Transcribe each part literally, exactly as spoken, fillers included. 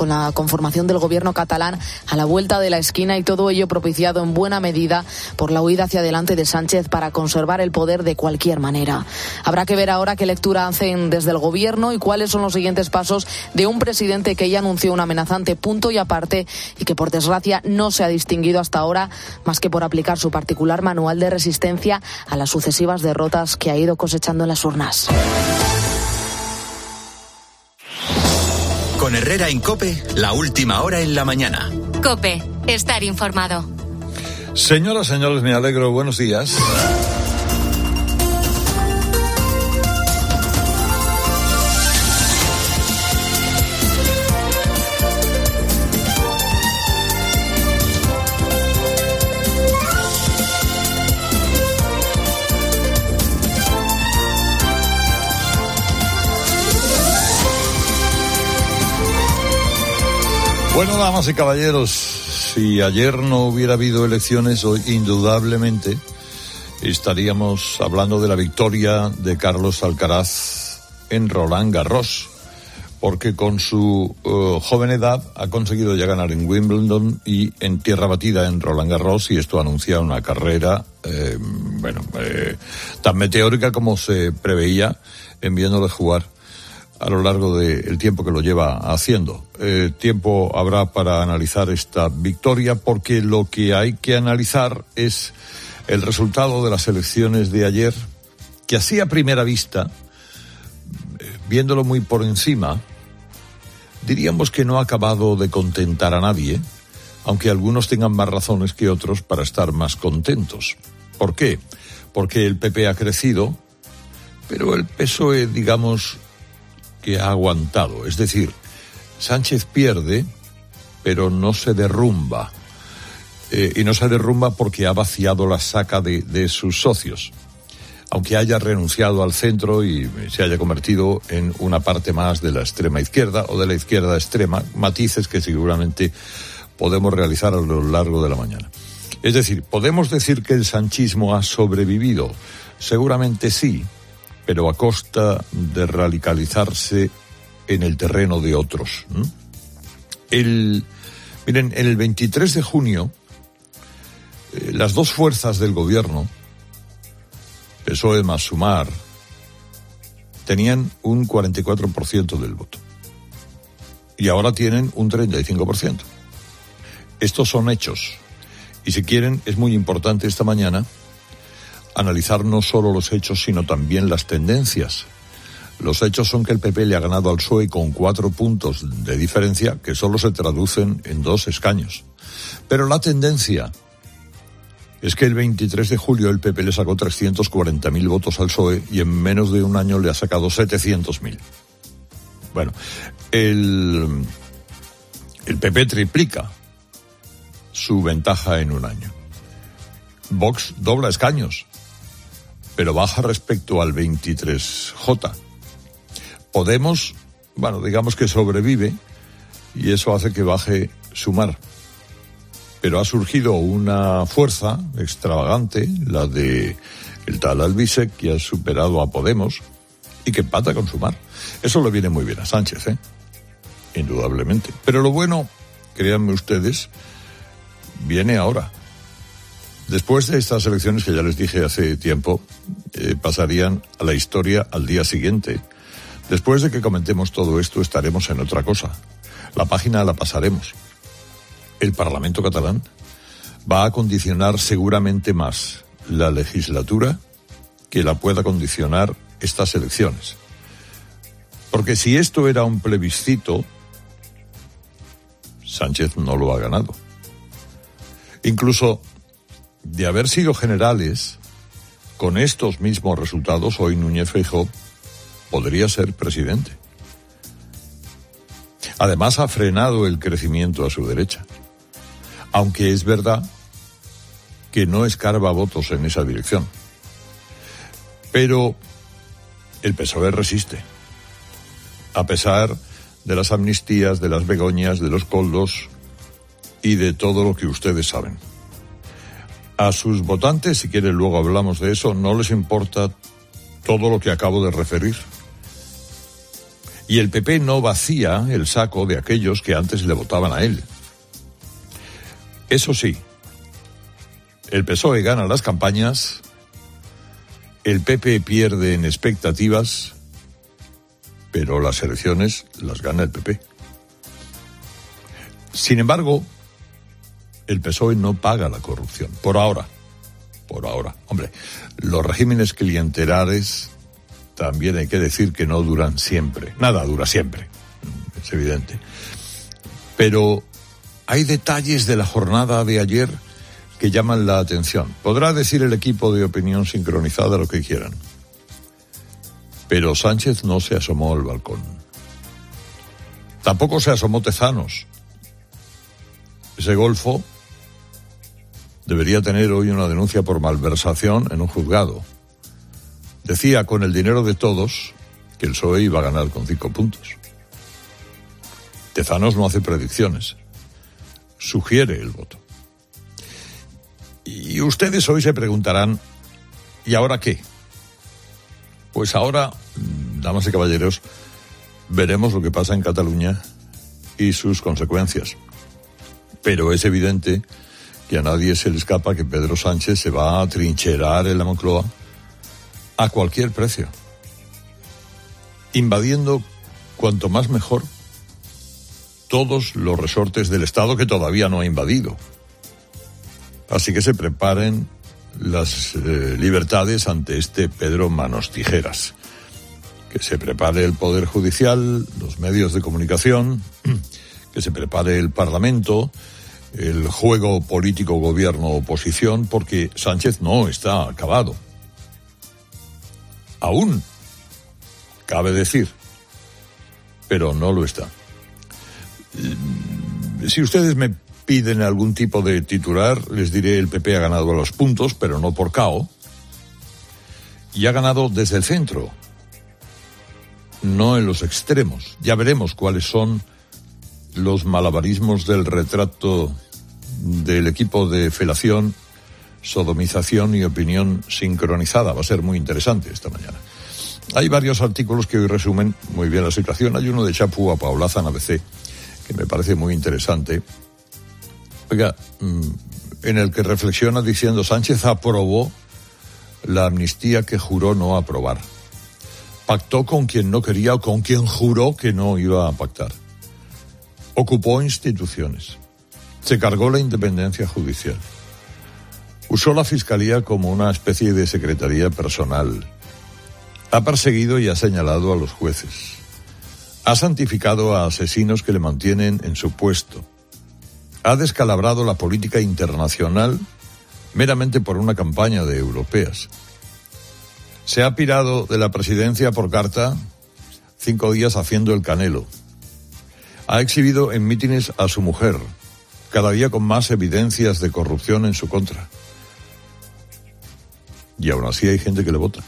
con la conformación del gobierno catalán a la vuelta de la esquina, y todo ello propiciado en buena medida por la huida hacia adelante de Sánchez para conservar el poder de cualquier manera. Habrá que ver ahora qué lectura hacen desde el gobierno y cuáles son los siguientes pasos de un presidente que ya anunció un amenazante punto y aparte y que por desgracia no se ha distinguido hasta ahora más que por aplicar su particular manual de resistencia a las sucesivas derrotas que ha ido cosechando en las urnas. Con Herrera en COPE, la última hora en la mañana. COPE, estar informado. Señoras, señores, me alegro. Buenos días. Bueno, damas y caballeros, si ayer no hubiera habido elecciones, hoy indudablemente estaríamos hablando de la victoria de Carlos Alcaraz en Roland Garros, porque con su uh, joven edad ha conseguido ya ganar en Wimbledon y en tierra batida en Roland Garros, y esto anuncia una carrera, eh, bueno, eh, tan meteórica como se preveía en viéndole jugar a lo largo del tiempo que lo lleva haciendo. Eh, tiempo habrá para analizar esta victoria, porque lo que hay que analizar es el resultado de las elecciones de ayer, que así a primera vista, eh, viéndolo muy por encima, diríamos que no ha acabado de contentar a nadie, aunque algunos tengan más razones que otros para estar más contentos. ¿Por qué? Porque el P P ha crecido, pero el P S O E, digamos, que ha aguantado. Es decir, Sánchez pierde, pero no se derrumba. Eh, y no se derrumba porque ha vaciado la saca de, de sus socios. Aunque haya renunciado al centro y se haya convertido en una parte más de la extrema izquierda o de la izquierda extrema, matices que seguramente podemos realizar a lo largo de la mañana. Es decir, ¿podemos decir que el sanchismo ha sobrevivido? Seguramente sí, pero a costa de radicalizarse en el terreno de otros. ¿Mm? El, miren, el veintitrés de junio, eh, las dos fuerzas del gobierno, P S O E más Sumar, tenían un cuarenta y cuatro por ciento del voto. Y ahora tienen un treinta y cinco por ciento. Estos son hechos. Y si quieren, es muy importante esta mañana analizar no solo los hechos, sino también las tendencias. Los hechos son que el P P le ha ganado al P S O E con cuatro puntos de diferencia, que solo se traducen en dos escaños. Pero la tendencia es que el veintitrés de julio el P P le sacó trescientos cuarenta mil votos al P S O E y en menos de un año le ha sacado setecientos mil. Bueno, el, el P P triplica su ventaja en un año. Vox dobla escaños, pero baja respecto al veintitrés J. Podemos, bueno, digamos que sobrevive, y eso hace que baje Sumar. Pero ha surgido una fuerza extravagante, la de el tal Albisec, que ha superado a Podemos y que empata con Sumar. Eso le viene muy bien a Sánchez, ¿eh? Indudablemente. Pero lo bueno, créanme ustedes, viene ahora. Después de estas elecciones, que ya les dije hace tiempo, eh, pasarían a la historia al día siguiente. Después de que comentemos todo esto, estaremos en otra cosa. La página la pasaremos. El Parlamento catalán va a condicionar seguramente más la legislatura que la pueda condicionar estas elecciones. Porque si esto era un plebiscito, Sánchez no lo ha ganado. Incluso de haber sido generales, con estos mismos resultados, hoy Núñez Feijóo podría ser presidente. Además, ha frenado el crecimiento a su derecha. Aunque es verdad que no escarba votos en esa dirección. Pero el P S O E resiste. A pesar de las amnistías, de las Begoñas, de los Koldos y de todo lo que ustedes saben. A sus votantes, si quieren luego hablamos de eso, no les importa todo lo que acabo de referir. Y el P P no vacía el saco de aquellos que antes le votaban a él. Eso sí, el P S O E gana las campañas, el P P pierde en expectativas, pero las elecciones las gana el P P. Sin embargo, el P S O E no paga la corrupción, por ahora, por ahora. Hombre, los regímenes clientelares también hay que decir que no duran siempre, nada dura siempre, es evidente. Pero hay detalles de la jornada de ayer que llaman la atención. Podrá decir el equipo de Opinión Sincronizada lo que quieran, pero Sánchez no se asomó al balcón. Tampoco se asomó Tezanos. Ese golfo debería tener hoy una denuncia por malversación en un juzgado. Decía con el dinero de todos que el P S O E iba a ganar con cinco puntos. Tezanos no hace predicciones, sugiere el voto. Y ustedes hoy se preguntarán, ¿y ahora qué? Pues ahora, damas y caballeros, veremos lo que pasa en Cataluña y sus consecuencias. Pero es evidente que a nadie se le escapa que Pedro Sánchez se va a trincherar en la Moncloa a cualquier precio, invadiendo cuanto más mejor todos los resortes del Estado que todavía no ha invadido. Así que se preparen las eh, libertades ante este Pedro Manos Tijeras. Que se prepare el Poder Judicial, los medios de comunicación, que se prepare el Parlamento, el juego político gobierno-oposición, porque Sánchez no está acabado. Aún, cabe decir, pero no lo está. Si ustedes me piden algún tipo de titular, les diré el P P ha ganado a los puntos, pero no por K O, y ha ganado desde el centro, no en los extremos. Ya veremos cuáles son los malabarismos del retrato del equipo de felación, sodomización y opinión sincronizada. Va a ser muy interesante esta mañana. Hay varios artículos que hoy resumen muy bien la situación. Hay uno de Chapu a Paulaza en A B C, que me parece muy interesante. Oiga, en el que reflexiona diciendo: Sánchez aprobó la amnistía que juró no aprobar. Pactó con quien no quería o con quien juró que no iba a pactar. Ocupó instituciones. Se cargó la independencia judicial. Usó la Fiscalía como una especie de secretaría personal. Ha perseguido y ha señalado a los jueces. Ha santificado a asesinos que le mantienen en su puesto. Ha descalabrado la política internacional meramente por una campaña de europeas. Se ha pirado de la presidencia por carta, cinco días haciendo el Canelo. Ha exhibido en mítines a su mujer, cada día con más evidencias de corrupción en su contra. Y aún así hay gente que le vota.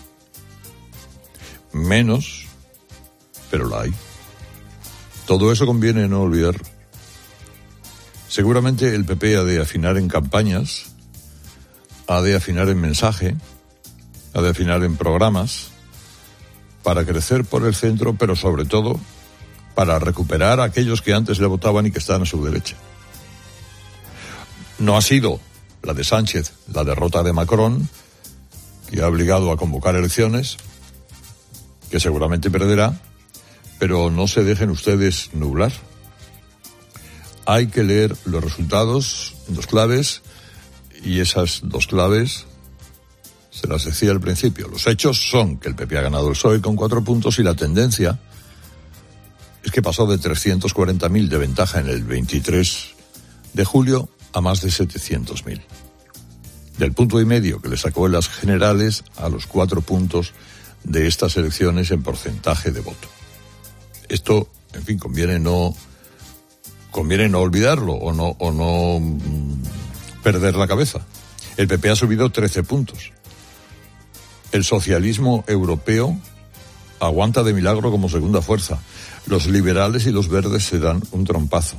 Menos, pero la hay. Todo eso conviene no olvidar. Seguramente el P P ha de afinar en campañas, ha de afinar en mensaje, ha de afinar en programas, para crecer por el centro, pero sobre todo para recuperar a aquellos que antes le votaban y que están a su derecha. No ha sido la de Sánchez la derrota de Macron, que ha obligado a convocar elecciones, que seguramente perderá, pero no se dejen ustedes nublar. Hay que leer los resultados en dos claves, y esas dos claves se las decía al principio. Los hechos son que el P P ha ganado el P S O E con cuatro puntos y la tendencia es que pasó de trescientos cuarenta mil de ventaja en el veintitrés de julio a más de setecientos mil. Del punto y medio que le sacó en las generales a los cuatro puntos de estas elecciones en porcentaje de voto. Esto, en fin, conviene no conviene no olvidarlo o no o no mmm, perder la cabeza. El P P ha subido trece puntos. El socialismo europeo aguanta de milagro como segunda fuerza. Los liberales y los verdes se dan un trompazo.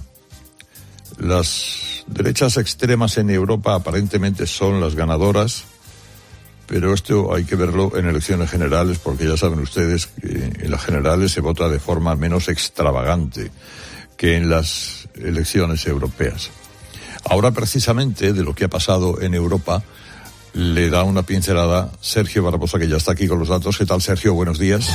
Las derechas extremas en Europa aparentemente son las ganadoras pero esto hay que verlo en elecciones generales, porque ya saben ustedes que en las generales se vota de forma menos extravagante que en las elecciones europeas. Ahora, precisamente, de lo que ha pasado en Europa, le da una pincelada Sergio Barbosa, que ya está aquí con los datos. ¿Qué tal, Sergio? Buenos días.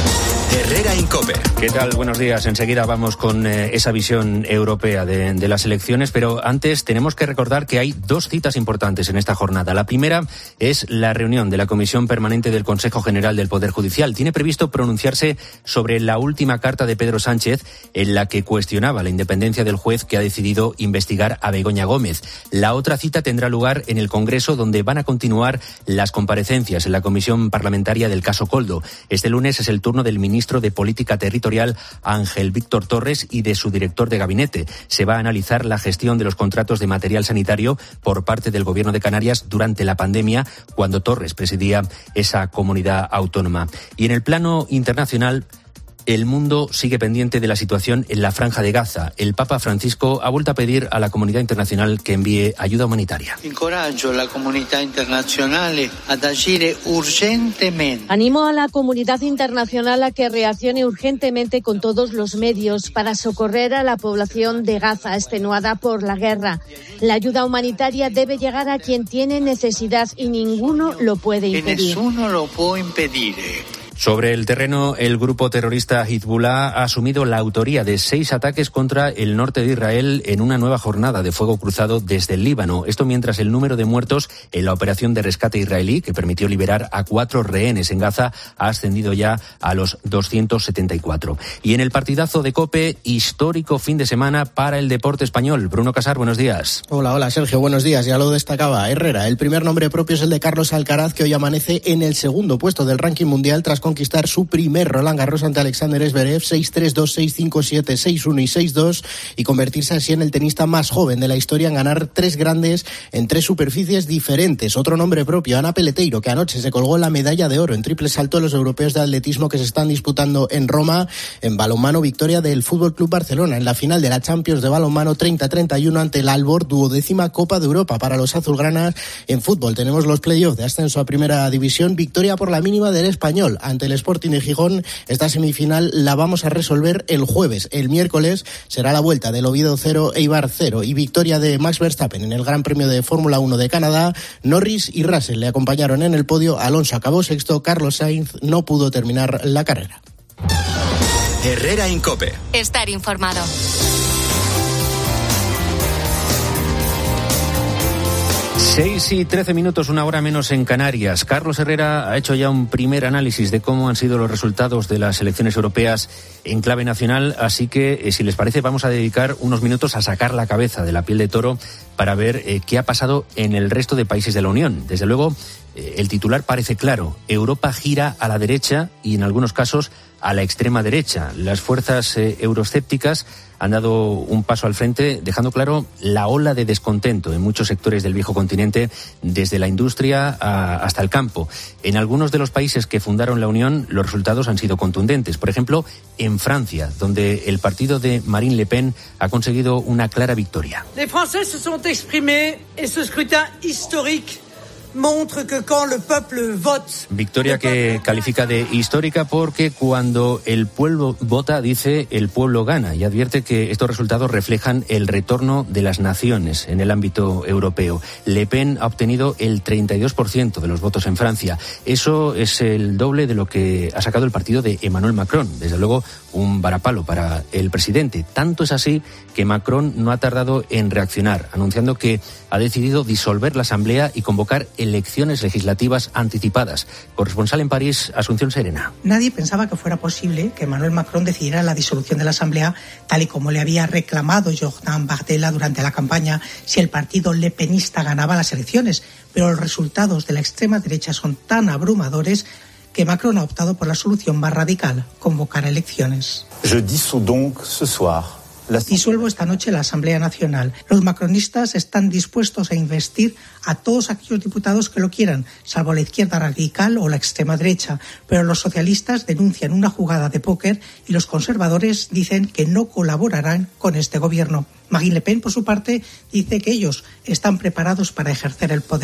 Herrera Incope. ¿Qué tal? Buenos días. Enseguida vamos con eh, esa visión europea de, de las elecciones, pero antes tenemos que recordar que hay dos citas importantes en esta jornada. La primera es la reunión de la Comisión Permanente del Consejo General del Poder Judicial. Tiene previsto pronunciarse sobre la última carta de Pedro Sánchez en la que cuestionaba la independencia del juez que ha decidido investigar a Begoña Gómez. La otra cita tendrá lugar en el Congreso, donde van a continuar las comparecencias en la Comisión Parlamentaria del caso Koldo. Este lunes es el turno del ministro de Política Territorial, Ángel Víctor Torres, y de su director de gabinete. Se va a analizar la gestión de los contratos de material sanitario por parte del Gobierno de Canarias durante la pandemia, cuando Torres presidía esa comunidad autónoma. Y en el plano internacional, el mundo sigue pendiente de la situación en la Franja de Gaza. El Papa Francisco ha vuelto a pedir a la comunidad internacional que envíe ayuda humanitaria. Encoraggio a la comunidad internacional a agir urgentemente. Animo a la comunidad internacional a que reaccione urgentemente con todos los medios para socorrer a la población de Gaza extenuada por la guerra. La ayuda humanitaria debe llegar a quien tiene necesidad y ninguno lo puede impedir. Y ninguno lo puede impedir. Sobre el terreno, el grupo terrorista Hezbollah ha asumido la autoría de seis ataques contra el norte de Israel en una nueva jornada de fuego cruzado desde el Líbano. Esto mientras el número de muertos en la operación de rescate israelí, que permitió liberar a cuatro rehenes en Gaza, ha ascendido ya a los doscientos setenta y cuatro. Y en el partidazo de COPE, histórico fin de semana para el deporte español. Bruno Casar, buenos días. Hola, hola Sergio, buenos días. Ya lo destacaba Herrera. El primer nombre propio es el de Carlos Alcaraz, que hoy amanece en el segundo puesto del ranking mundial tras conquistar su primer Roland Garros ante Alexander Zverev, seis tres, dos seis, cinco siete, seis uno y seis dos, y convertirse así en el tenista más joven de la historia en ganar tres grandes en tres superficies diferentes. Otro nombre propio, Ana Peleteiro, que anoche se colgó la medalla de oro en triple salto en los europeos de atletismo que se están disputando en Roma. En balonmano, victoria del F C Barcelona en la final de la Champions de balonmano treinta a treinta y uno ante el Albor, duodécima Copa de Europa para los azulgranas. En fútbol tenemos los playoffs de ascenso a Primera División, victoria por la mínima del Español ante el Sporting de Gijón. Esta semifinal la vamos a resolver el jueves. El miércoles será la vuelta del Oviedo cero, Eibar cero, y victoria de Max Verstappen en el Gran Premio de Fórmula uno de Canadá. Norris y Russell le acompañaron en el podio. Alonso acabó sexto, Carlos Sainz no pudo terminar la carrera. Herrera Incope. Estar informado. Seis y trece minutos, una hora menos en Canarias. Carlos Herrera ha hecho ya un primer análisis de cómo han sido los resultados de las elecciones europeas en clave nacional, así que, eh, si les parece, vamos a dedicar unos minutos a sacar la cabeza de la piel de toro para ver eh, qué ha pasado en el resto de países de la Unión. Desde luego, eh, el titular parece claro. Europa gira a la derecha y, en algunos casos, a la extrema derecha. Las fuerzas eh, euroescépticas han dado un paso al frente, dejando claro la ola de descontento en muchos sectores del viejo continente, desde la industria a, hasta el campo. En algunos de los países que fundaron la Unión, los resultados han sido contundentes. Por ejemplo, en Francia, donde el partido de Marine Le Pen ha conseguido una clara victoria. Los franceses se sont exprimés et ce scrutin historique montre que quand le peuple vote... Victoria que califica de histórica porque cuando el pueblo vota, dice, el pueblo gana, y advierte que estos resultados reflejan el retorno de las naciones en el ámbito europeo. Le Pen ha obtenido el treinta y dos por ciento de los votos en Francia. Eso es el doble de lo que ha sacado el partido de Emmanuel Macron. Desde luego, un varapalo para el presidente. Tanto es así que Macron no ha tardado en reaccionar, anunciando que ha decidido disolver la Asamblea y convocar elecciones legislativas anticipadas. Corresponsal en París, Asunción Serena. Nadie pensaba que fuera posible que Emmanuel Macron decidiera la disolución de la Asamblea, tal y como le había reclamado Jordan Bardella durante la campaña, si el partido lepenista ganaba las elecciones. Pero los resultados de la extrema derecha son tan abrumadores que Macron ha optado por la solución más radical: convocar elecciones. Je dissous donc ce soir. Disuelvo esta noche la Asamblea Nacional. Los macronistas están dispuestos a investir a todos aquellos diputados que lo quieran, salvo la izquierda radical o la extrema derecha. Pero los socialistas denuncian una jugada de póker y los conservadores dicen que no colaborarán con este gobierno. Marine Le Pen, por su parte, dice que ellos están preparados para ejercer el poder.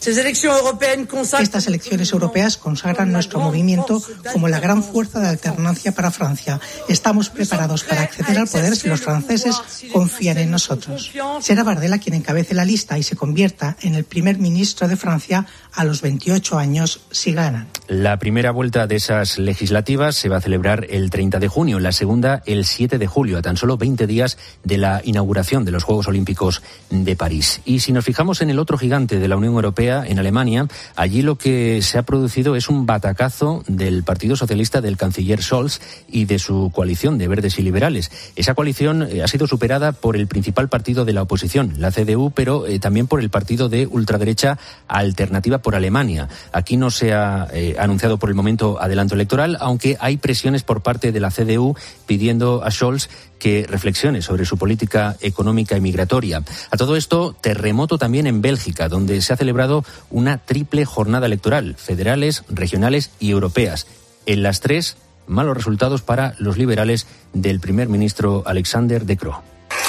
Estas elecciones europeas consagran nuestro movimiento como la gran fuerza de alternancia para Francia. Estamos preparados para acceder al poder si los franceses confían en nosotros. Será Bardella quien encabece la lista y se convierta en el primer ministro de Francia a los veintiocho años si ganan. La primera vuelta de esas legislativas se va a celebrar el treinta de junio, la segunda el siete de julio, a tan solo veinte días de la inauguración de los Juegos Olímpicos de París. Y si nos fijamos en el otro gigante de la Unión Europea, en Alemania, allí lo que se ha producido es un batacazo del Partido Socialista del canciller Scholz y de su coalición de verdes y liberales. Esa coalición ha sido superada por el principal partido de la oposición, la C D U, pero eh, también por el partido de ultraderecha Alternativa por Alemania. Aquí no se ha eh, anunciado por el momento adelanto electoral, aunque hay presiones por parte de la C D U pidiendo a Scholz que reflexione sobre su política económica y migratoria. A todo esto, terremoto también en Bélgica, donde se ha celebrado una triple jornada electoral, federales, regionales y europeas. En las tres, malos resultados para los liberales del primer ministro Alexander De Croo.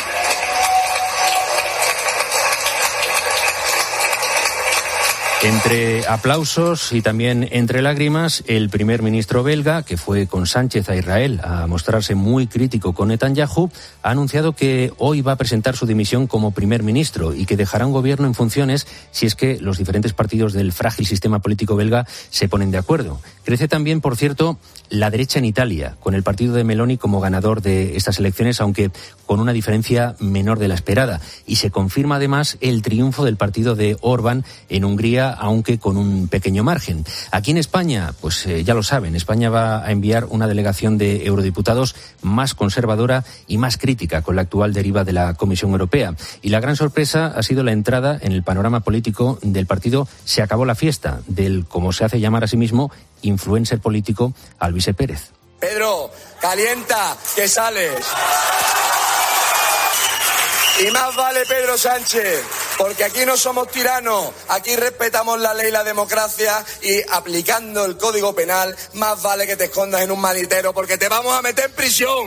Entre aplausos y también entre lágrimas, el primer ministro belga, que fue con Sánchez a Israel a mostrarse muy crítico con Netanyahu, ha anunciado que hoy va a presentar su dimisión como primer ministro y que dejará un gobierno en funciones si es que los diferentes partidos del frágil sistema político belga se ponen de acuerdo. Crece también, por cierto, la derecha en Italia, con el partido de Meloni como ganador de estas elecciones, aunque con una diferencia menor de la esperada. Y se confirma además el triunfo del partido de Orbán en Hungría, aunque con un pequeño margen. Aquí en España, pues eh, ya lo saben, España va a enviar una delegación de eurodiputados más conservadora y más crítica con la actual deriva de la Comisión Europea. Y la gran sorpresa ha sido la entrada en el panorama político del partido Se acabó la fiesta, del, como se hace llamar a sí mismo, influencer político Alvise Pérez. Pedro, calienta, que sales. Y más vale Pedro Sánchez, porque aquí no somos tiranos, aquí respetamos la ley y la democracia y aplicando el Código Penal, más vale que te escondas en un maletero porque te vamos a meter en prisión.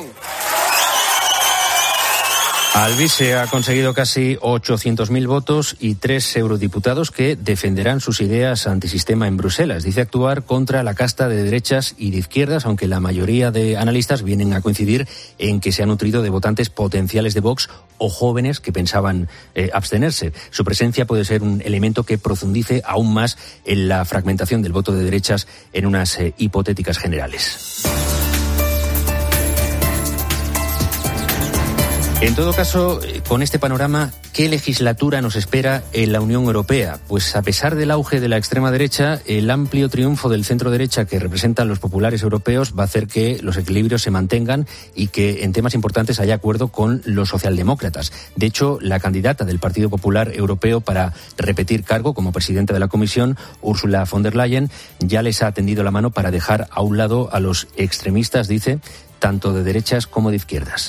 Alvise ha conseguido casi ochocientos mil votos y tres eurodiputados que defenderán sus ideas antisistema en Bruselas. Dice actuar contra la casta de derechas y de izquierdas, aunque la mayoría de analistas vienen a coincidir en que se ha nutrido de votantes potenciales de Vox o jóvenes que pensaban eh, abstenerse. Su presencia puede ser un elemento que profundice aún más en la fragmentación del voto de derechas en unas eh, hipotéticas generales. En todo caso, con este panorama, ¿qué legislatura nos espera en la Unión Europea? Pues a pesar del auge de la extrema derecha, el amplio triunfo del centro derecha que representan los populares europeos va a hacer que los equilibrios se mantengan y que en temas importantes haya acuerdo con los socialdemócratas. De hecho, la candidata del Partido Popular Europeo para repetir cargo como presidenta de la Comisión, Ursula von der Leyen, ya les ha tendido la mano para dejar a un lado a los extremistas, dice, tanto de derechas como de izquierdas.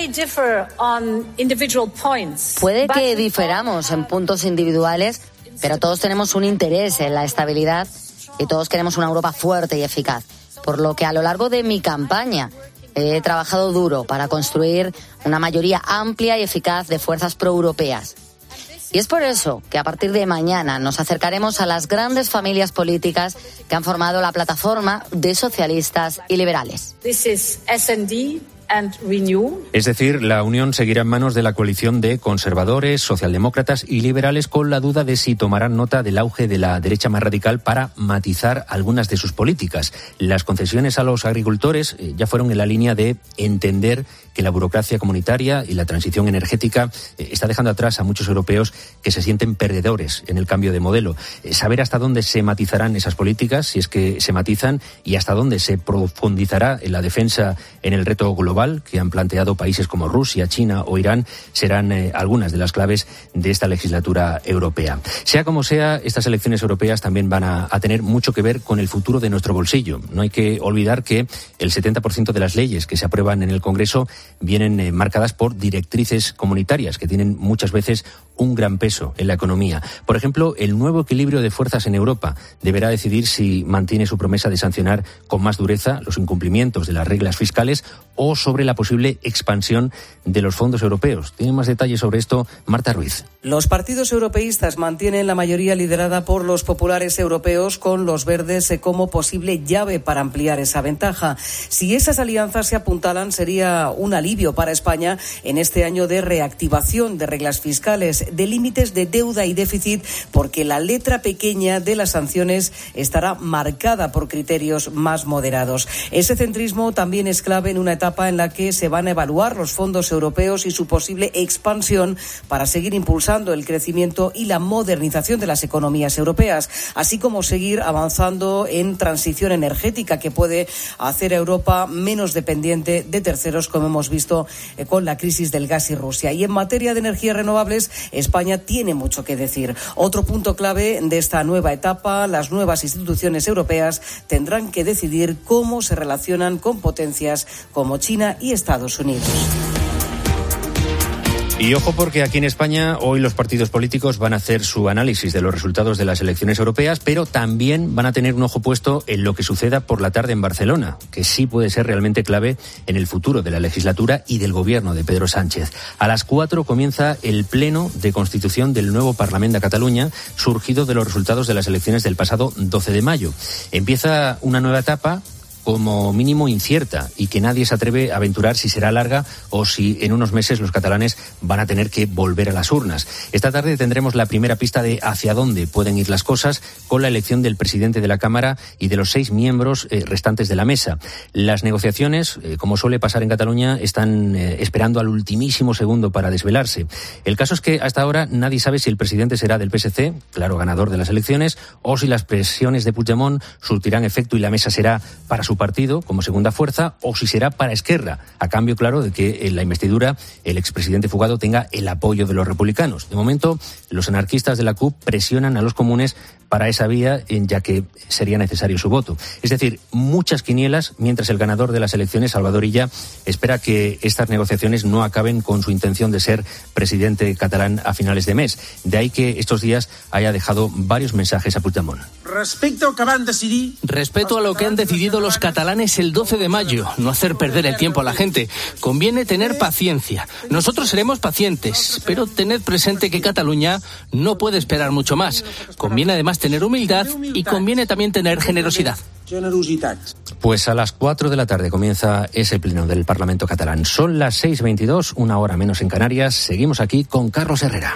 Puede que diferamos en puntos individuales, pero todos tenemos un interés en la estabilidad y todos queremos una Europa fuerte y eficaz. Por lo que a lo largo de mi campaña he trabajado duro para construir una mayoría amplia y eficaz de fuerzas proeuropeas. Y es por eso que a partir de mañana nos acercaremos a las grandes familias políticas que han formado la plataforma de socialistas y liberales. This is S and D and Renew. Es decir, la Unión seguirá en manos de la coalición de conservadores, socialdemócratas y liberales, con la duda de si tomarán nota del auge de la derecha más radical para matizar algunas de sus políticas. Las concesiones a los agricultores eh, ya fueron en la línea de entender que la burocracia comunitaria y la transición energética eh, está dejando atrás a muchos europeos que se sienten perdedores en el cambio de modelo. Eh, saber hasta dónde se matizarán esas políticas, si es que se matizan, y hasta dónde se profundizará en la defensa en el reto global que han planteado países como Rusia, China o Irán, serán eh, algunas de las claves de esta legislatura europea. Sea como sea, estas elecciones europeas también van a, a tener mucho que ver con el futuro de nuestro bolsillo. No hay que olvidar que el setenta por ciento de las leyes que se aprueban en el Congreso vienen eh, marcadas por directrices comunitarias que tienen muchas veces un gran peso en la economía. Por ejemplo, el nuevo equilibrio de fuerzas en Europa deberá decidir si mantiene su promesa de sancionar con más dureza los incumplimientos de las reglas fiscales o sobre la posible expansión de los fondos europeos. Tiene más detalles sobre esto Marta Ruiz. Los partidos europeístas mantienen la mayoría liderada por los populares europeos, con los verdes como posible llave para ampliar esa ventaja. Si esas alianzas se apuntalan, sería un alivio para España en este año de reactivación de reglas fiscales, de límites de deuda y déficit, porque la letra pequeña de las sanciones estará marcada por criterios más moderados. Ese centrismo también es clave en una etapa en la que se van a evaluar los fondos europeos y su posible expansión para seguir impulsando el crecimiento y la modernización de las economías europeas, así como seguir avanzando en transición energética que puede hacer a Europa menos dependiente de terceros, como hemos visto eh, con la crisis del gas y Rusia. Y en materia de energías renovables, España tiene mucho que decir. Otro punto clave de esta nueva etapa: las nuevas instituciones europeas tendrán que decidir cómo se relacionan con potencias como China y Estados Unidos. Y ojo, porque aquí en España hoy los partidos políticos van a hacer su análisis de los resultados de las elecciones europeas, pero también van a tener un ojo puesto en lo que suceda por la tarde en Barcelona, que sí puede ser realmente clave en el futuro de la legislatura y del gobierno de Pedro Sánchez. A las cuatro comienza el pleno de constitución del nuevo Parlamento de Cataluña, surgido de los resultados de las elecciones del pasado doce de mayo. Empieza una nueva etapa, como mínimo incierta, y que nadie se atreve a aventurar si será larga o si en unos meses los catalanes van a tener que volver a las urnas. Esta tarde tendremos la primera pista de hacia dónde pueden ir las cosas, con la elección del presidente de la Cámara y de los seis miembros eh, restantes de la mesa. Las negociaciones, eh, como suele pasar en Cataluña, están eh, esperando al ultimísimo segundo para desvelarse. El caso es que hasta ahora nadie sabe si el presidente será del P S C, claro ganador de las elecciones, o si las presiones de Puigdemont surtirán efecto y la mesa será para su partido como segunda fuerza, o si será para Esquerra, a cambio, claro, de que en la investidura el expresidente fugado tenga el apoyo de los republicanos. De momento, los anarquistas de la C U P presionan a los comunes para esa vía, ya que sería necesario su voto. Es decir, muchas quinielas, mientras el ganador de las elecciones, Salvador Illa, espera que estas negociaciones no acaben con su intención de ser presidente catalán a finales de mes. De ahí que estos días haya dejado varios mensajes a Puigdemont. Respecto a lo que han decidido los catalanes el doce de mayo, no hacer perder el tiempo a la gente. Conviene tener paciencia. Nosotros seremos pacientes, pero tened presente que Cataluña no puede esperar mucho más. Conviene además tener humildad y conviene también tener generosidad. Pues a las cuatro de la tarde comienza ese pleno del Parlamento catalán. Son las seis veintidós, una hora menos en Canarias. Seguimos aquí con Carlos Herrera.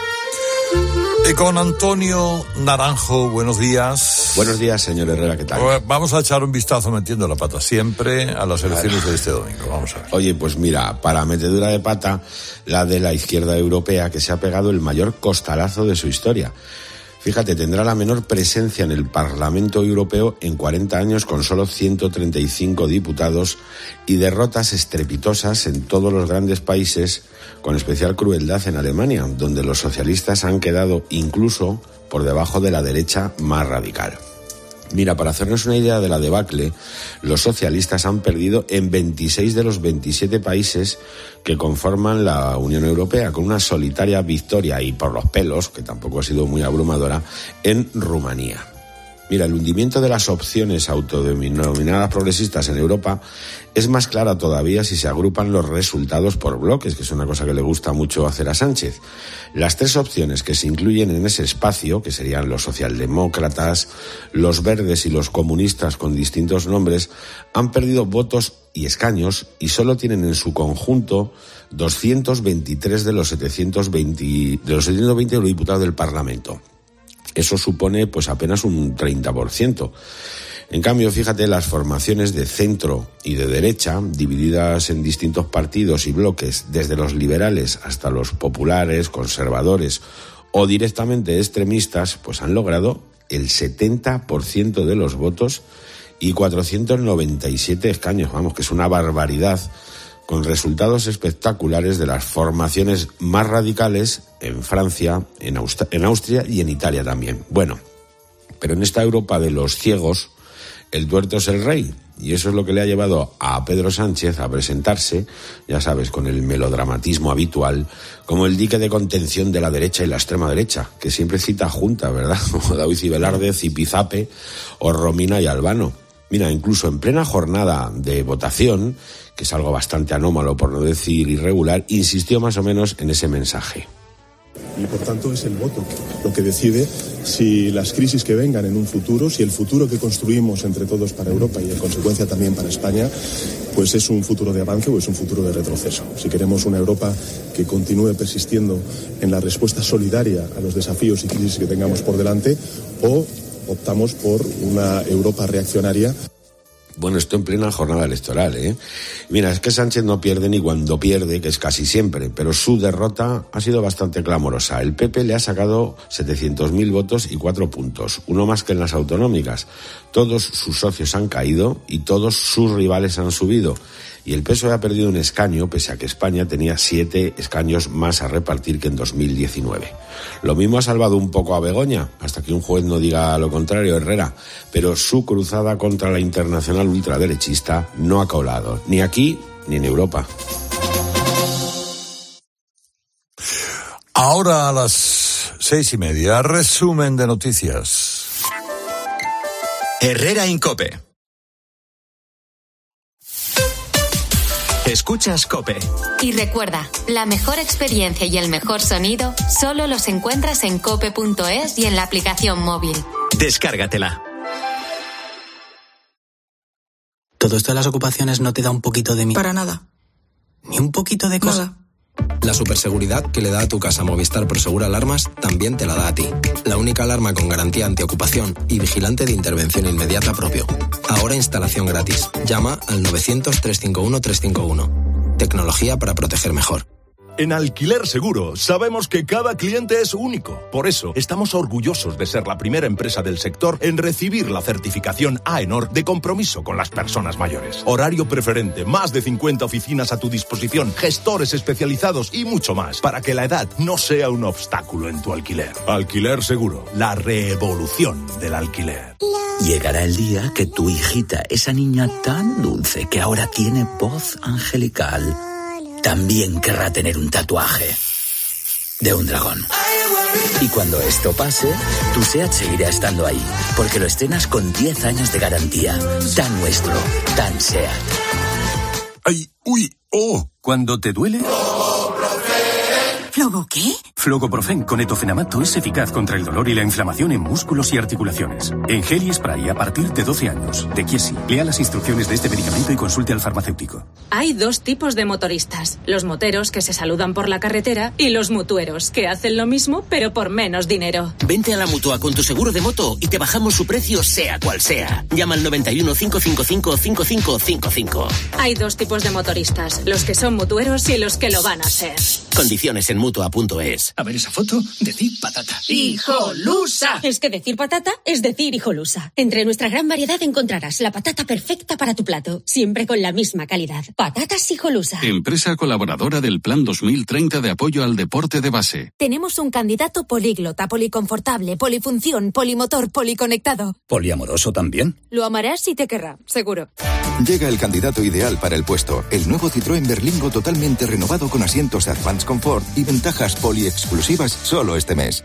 Y con Antonio Naranjo, buenos días. Buenos días, señor Herrera, ¿qué tal? Vamos a echar un vistazo, metiendo la pata siempre, a las elecciones de este domingo. Vamos a ver. Oye, pues mira, para metedura de pata, la de la izquierda europea, que se ha pegado el mayor costalazo de su historia. Fíjate, tendrá la menor presencia en el Parlamento Europeo en cuarenta años, con solo ciento treinta y cinco diputados, y derrotas estrepitosas en todos los grandes países, con especial crueldad en Alemania, donde los socialistas han quedado incluso por debajo de la derecha más radical. Mira, para hacernos una idea de la debacle, los socialistas han perdido en veintiséis de los veintisiete países que conforman la Unión Europea, con una solitaria victoria, y por los pelos, que tampoco ha sido muy abrumadora, en Rumanía. Mira, el hundimiento de las opciones autodenominadas progresistas en Europa es más clara todavía si se agrupan los resultados por bloques, que es una cosa que le gusta mucho hacer a Sánchez. Las tres opciones que se incluyen en ese espacio, que serían los socialdemócratas, los verdes y los comunistas con distintos nombres, han perdido votos y escaños y solo tienen en su conjunto doscientos veintitrés de los setecientos veinte de los setecientos veinte diputados del Parlamento. Eso supone pues apenas un treinta por ciento. En cambio, fíjate, las formaciones de centro y de derecha, divididas en distintos partidos y bloques, desde los liberales hasta los populares, conservadores o directamente extremistas, pues han logrado el setenta por ciento de los votos y cuatrocientos noventa y siete escaños, vamos, que es una barbaridad, con resultados espectaculares de las formaciones más radicales en Francia, en, Aust- en Austria y en Italia también. Bueno, pero en esta Europa de los ciegos, el tuerto es el rey. Y eso es lo que le ha llevado a Pedro Sánchez a presentarse, ya sabes, con el melodramatismo habitual, como el dique de contención de la derecha y la extrema derecha, que siempre cita juntas, ¿verdad? Como David y Velarde, Zipizape o Romina y Albano. Mira, incluso en plena jornada de votación, que es algo bastante anómalo, por no decir irregular, insistió más o menos en ese mensaje. Y por tanto es el voto lo que decide si las crisis que vengan en un futuro, si el futuro que construimos entre todos para Europa y en consecuencia también para España, pues es un futuro de avance o es un futuro de retroceso. Si queremos una Europa que continúe persistiendo en la respuesta solidaria a los desafíos y crisis que tengamos por delante, o optamos por una Europa reaccionaria. Bueno, esto en plena jornada electoral, ¿eh? Mira, es que Sánchez no pierde ni cuando pierde, que es casi siempre, pero su derrota ha sido bastante clamorosa. El P P le ha sacado setecientos mil votos y cuatro puntos, uno más que en las autonómicas. Todos sus socios han caído y todos sus rivales han subido. Y el P S O E ha perdido un escaño, pese a que España tenía siete escaños más a repartir que en dos mil diecinueve. Lo mismo ha salvado un poco a Begoña, hasta que un juez no diga lo contrario, Herrera, pero su cruzada contra la internacional ultraderechista no ha colado, ni aquí ni en Europa. Ahora a las seis y media, resumen de noticias. Herrera Incope. Escuchas COPE. Y recuerda, la mejor experiencia y el mejor sonido solo los encuentras en cope punto es y en la aplicación móvil. Descárgatela. ¿Todo esto de las ocupaciones no te da un poquito de miedo? Para nada. ¿Ni un poquito de cosa? Nada. La superseguridad que le da a tu casa Movistar Prosegur Alarmas también te la da a ti. La única alarma con garantía antiocupación y vigilante de intervención inmediata propio. Ahora instalación gratis. Llama al novecientos, trescientos cincuenta y uno, trescientos cincuenta y uno. Tecnología para proteger mejor. En Alquiler Seguro sabemos que cada cliente es único. Por eso estamos orgullosos de ser la primera empresa del sector en recibir la certificación AENOR de compromiso con las personas mayores. Horario preferente, más de cincuenta oficinas a tu disposición, gestores especializados y mucho más para que la edad no sea un obstáculo en tu alquiler. Alquiler Seguro, la revolución del alquiler. Llegará el día que tu hijita, esa niña tan dulce que ahora tiene voz angelical, también querrá tener un tatuaje de un dragón. Y cuando esto pase, tu SEAT seguirá estando ahí, porque lo estrenas con diez años de garantía. Tan nuestro, tan SEAT. ¡Ay, uy, oh! Cuando te duele... ¿Flogo qué? Flogoprofen con etofenamato es eficaz contra el dolor y la inflamación en músculos y articulaciones. En gel y spray a partir de doce años. De Chiesi. Lea las instrucciones de este medicamento y consulte al farmacéutico. Hay dos tipos de motoristas. Los moteros que se saludan por la carretera y los mutueros que hacen lo mismo pero por menos dinero. Vente a la Mutua con tu seguro de moto y te bajamos su precio sea cual sea. Llama al noventa y uno, cincuenta y cinco, cincuenta y cinco cincuenta y cinco. Hay dos tipos de motoristas. Los que son mutueros y los que lo van a ser. Condiciones en mutua punto es. A ver esa foto, decir patata. ¡Hijolusa! Es que decir patata es decir hijolusa. Entre nuestra gran variedad encontrarás la patata perfecta para tu plato, siempre con la misma calidad. Patatas Hijolusa. Empresa colaboradora del Plan dos mil treinta de apoyo al deporte de base. Tenemos un candidato políglota, policonfortable, polifunción, polimotor, policonectado. ¿Poliamoroso también? Lo amarás y te querrá, seguro. Llega el candidato ideal para el puesto. El nuevo Citroën Berlingo totalmente renovado con asientos Advanced Comfort y ventajas poli-exclusivas solo este mes.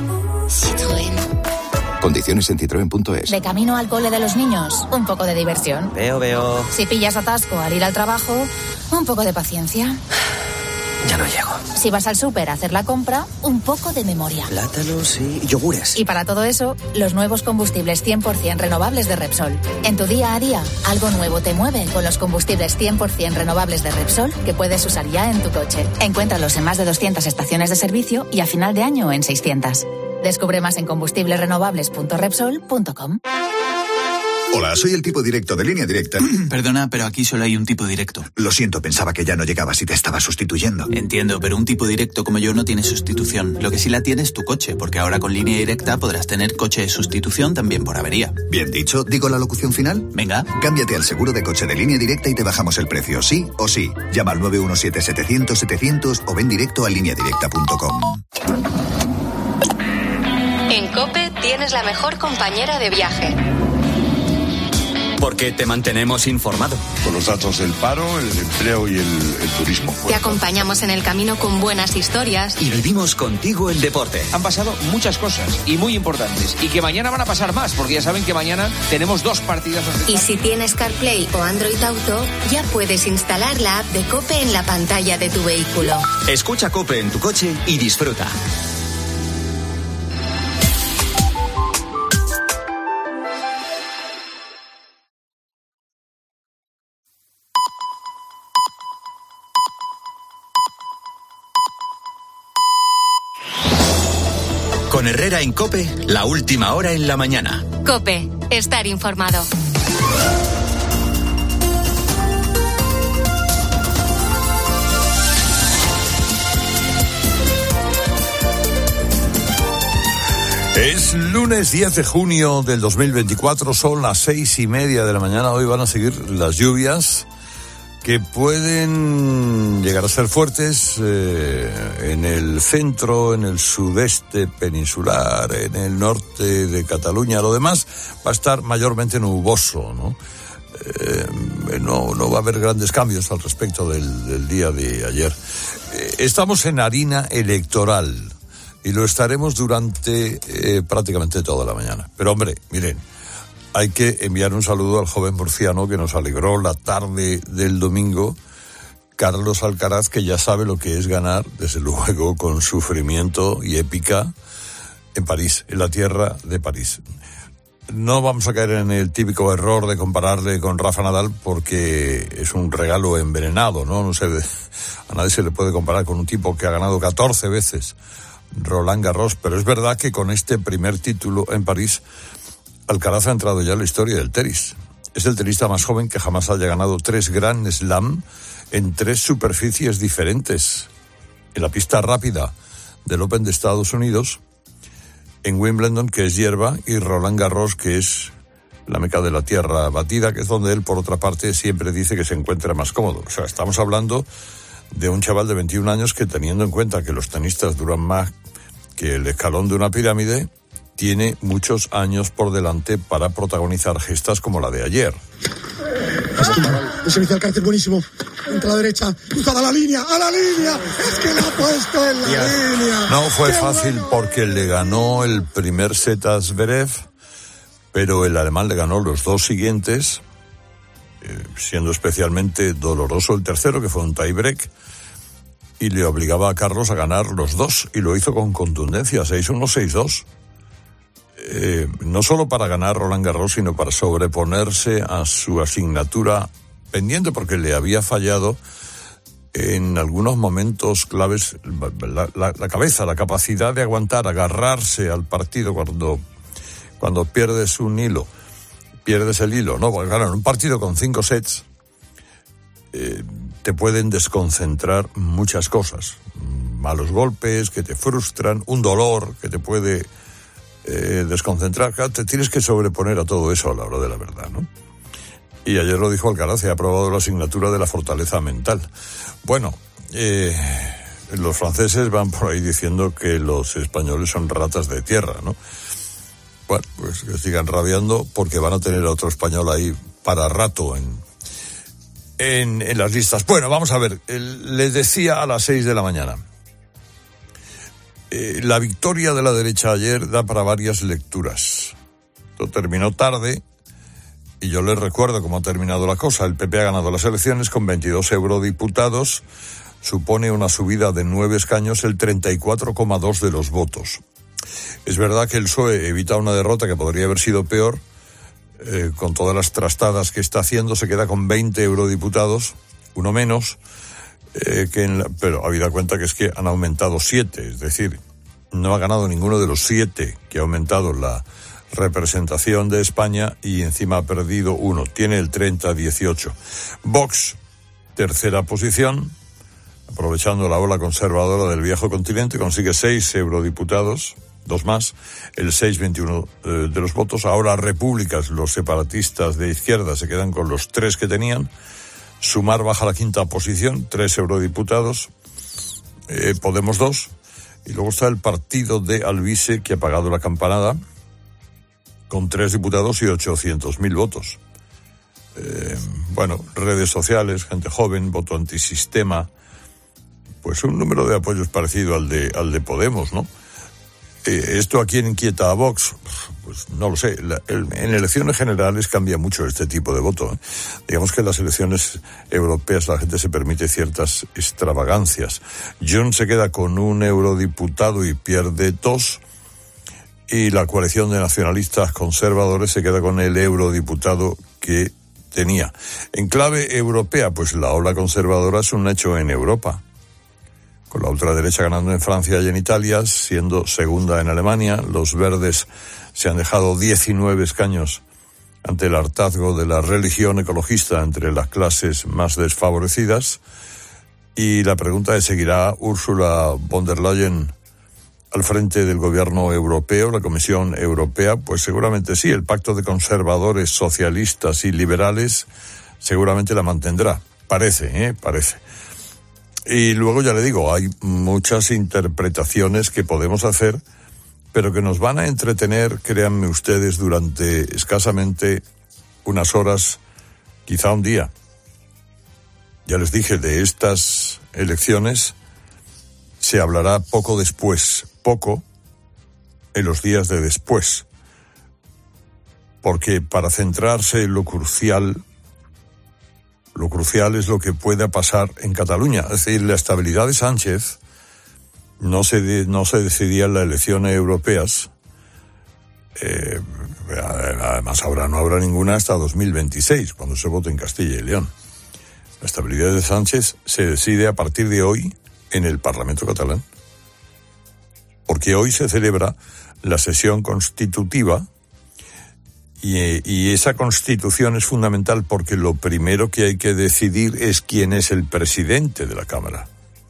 Citroën. Condiciones en citroen punto es. De camino al cole de los niños, un poco de diversión. Veo, veo. Si pillas atasco al ir al trabajo, un poco de paciencia. Ya no llego. Si vas al súper a hacer la compra, un poco de memoria. Plátanos y yogures. Y para todo eso, los nuevos combustibles cien por ciento renovables de Repsol. En tu día a día, algo nuevo te mueve con los combustibles cien por ciento renovables de Repsol que puedes usar ya en tu coche. Encuéntralos en más de doscientas estaciones de servicio y a final de año en seiscientas. Descubre más en combustibles renovables punto repsol punto com. Hola, soy el tipo directo de Línea Directa. Perdona, pero aquí solo hay un tipo directo. Lo siento, pensaba que ya no llegabas y te estaba sustituyendo. Entiendo, pero un tipo directo como yo no tiene sustitución. Lo que sí la tiene es tu coche, porque ahora con Línea Directa podrás tener coche de sustitución también por avería. Bien dicho, ¿digo la locución final? Venga. Cámbiate al seguro de coche de Línea Directa y te bajamos el precio, sí o sí. Llama al nueve uno siete, setecientos, setecientos o ven directo a línea directa punto com. En COPE tienes la mejor compañera de viaje. Porque te mantenemos informado. Con los datos del paro, el empleo y el, el turismo. Te acompañamos en el camino con buenas historias. Y vivimos contigo el deporte. Han pasado muchas cosas y muy importantes. Y que mañana van a pasar más, porque ya saben que mañana tenemos dos partidazos. Y si tienes CarPlay o Android Auto, ya puedes instalar la app de COPE en la pantalla de tu vehículo. Escucha COPE en tu coche y disfruta. Con Herrera en COPE, la última hora en la mañana. COPE, estar informado. Es lunes diez de junio del dos mil veinticuatro, son las seis y media de la mañana. Hoy van a seguir las lluvias que pueden llegar a ser fuertes eh, en el centro, en el sudeste peninsular, en el norte de Cataluña. Lo demás va a estar mayormente nuboso, ¿no? Eh, no, no va a haber grandes cambios al respecto del, del día de ayer. Eh, estamos en harina electoral y lo estaremos durante eh, prácticamente toda la mañana. Pero hombre, miren, hay que enviar un saludo al joven murciano que nos alegró la tarde del domingo, Carlos Alcaraz, que ya sabe lo que es ganar, desde luego, con sufrimiento y épica, en París, en la tierra de París. No vamos a caer en el típico error de compararle con Rafa Nadal, porque es un regalo envenenado, ¿no? No sé, a nadie se le puede comparar con un tipo que ha ganado catorce veces Roland Garros, pero es verdad que con este primer título en París, Alcaraz ha entrado ya en la historia del tenis. Es el tenista más joven que jamás haya ganado tres Grand Slam en tres superficies diferentes. En la pista rápida del Open de Estados Unidos, en Wimbledon, que es hierba, y Roland Garros, que es la meca de la tierra batida, que es donde él, por otra parte, siempre dice que se encuentra más cómodo. O sea, estamos hablando de un chaval de veintiún años que, teniendo en cuenta que los tenistas duran más que el escalón de una pirámide, tiene muchos años por delante para protagonizar gestas como la de ayer. El servicio al cárcel buenísimo. Entra a la derecha, cruzada a la línea, a la línea. Es que la ha puesto en la yeah. línea. No fue ¡Qué fácil bueno! Porque le ganó el primer set a Zverev, pero el alemán le ganó los dos siguientes, eh, siendo especialmente doloroso el tercero, que fue un tiebreak, y le obligaba a Carlos a ganar los dos, y lo hizo con contundencia, seis uno, seis dos. Eh, no solo para ganar Roland Garros, sino para sobreponerse a su asignatura pendiente, porque le había fallado en algunos momentos claves la, la, la cabeza, la capacidad de aguantar, agarrarse al partido cuando, cuando pierdes un hilo, pierdes el hilo, ¿no? Porque claro, en un partido con cinco sets eh, te pueden desconcentrar muchas cosas, malos golpes que te frustran, un dolor que te puede Eh, desconcentrar. Claro, te tienes que sobreponer a todo eso a la hora de la verdad, ¿no? Y ayer lo dijo Alcaraz, ha aprobado la asignatura de la fortaleza mental. Bueno, eh, los franceses van por ahí diciendo que los españoles son ratas de tierra, ¿no? Bueno, pues que sigan rabiando, porque van a tener a otro español ahí para rato en, en, en las listas. Bueno, vamos a ver, el, les decía a las seis de la mañana. La victoria de la derecha ayer da para varias lecturas. Esto terminó tarde y yo les recuerdo cómo ha terminado la cosa. El P P ha ganado las elecciones con veintidós eurodiputados. Supone una subida de nueve escaños, el treinta y cuatro coma dos de los votos. Es verdad que el P S O E evita una derrota que podría haber sido peor. Eh, con todas las trastadas que está haciendo, se queda con veinte eurodiputados, uno menos. Eh, que en la, pero habida cuenta que es que han aumentado siete, es decir, no ha ganado ninguno de los siete que ha aumentado la representación de España, y encima ha perdido uno, tiene el treinta a dieciocho. Vox, tercera posición, aprovechando la ola conservadora del viejo continente, consigue seis eurodiputados, dos más, el seis veintiuno eh, de los votos. Ahora Repúblicas, los separatistas de izquierda, se quedan con los tres que tenían. Sumar baja a la quinta posición, tres eurodiputados, eh, Podemos dos, y luego está el partido de Alvise, que ha pagado la campanada con tres diputados y ochocientos mil votos. eh, bueno, redes sociales, gente joven, voto antisistema, pues un número de apoyos parecido al de, al de Podemos, ¿no? Eh, ¿Esto a quién inquieta a Vox? Pues no lo sé. La, el, en elecciones generales cambia mucho este tipo de voto, ¿eh? Digamos que en las elecciones europeas la gente se permite ciertas extravagancias. Junts se queda con un eurodiputado y pierde dos, y la coalición de nacionalistas conservadores se queda con el eurodiputado que tenía. En clave europea, pues la ola conservadora es un hecho en Europa, con la ultraderecha ganando en Francia y en Italia, siendo segunda en Alemania. Los verdes se han dejado diecinueve escaños ante el hartazgo de la religión ecologista entre las clases más desfavorecidas. Y la pregunta es, ¿seguirá Ursula von der Leyen al frente del gobierno europeo, la Comisión Europea? Pues seguramente sí. El pacto de conservadores, socialistas y liberales seguramente la mantendrá. Parece, ¿eh? Parece. Y luego, ya le digo, hay muchas interpretaciones que podemos hacer, pero que nos van a entretener, créanme ustedes, durante escasamente unas horas, quizá un día. Ya les dije, de estas elecciones se hablará poco después, poco en los días de después, porque para centrarse en lo crucial, Lo crucial es lo que pueda pasar en Cataluña. Es decir, la estabilidad de Sánchez no se, de, no se decidía en las elecciones europeas. Eh, además, ahora no habrá ninguna hasta dos mil veintiséis, cuando se vote en Castilla y León. La estabilidad de Sánchez se decide a partir de hoy en el Parlamento catalán. Porque hoy se celebra la sesión constitutiva. Y, y esa constitución es fundamental porque lo primero que hay que decidir es quién es el presidente de la Cámara.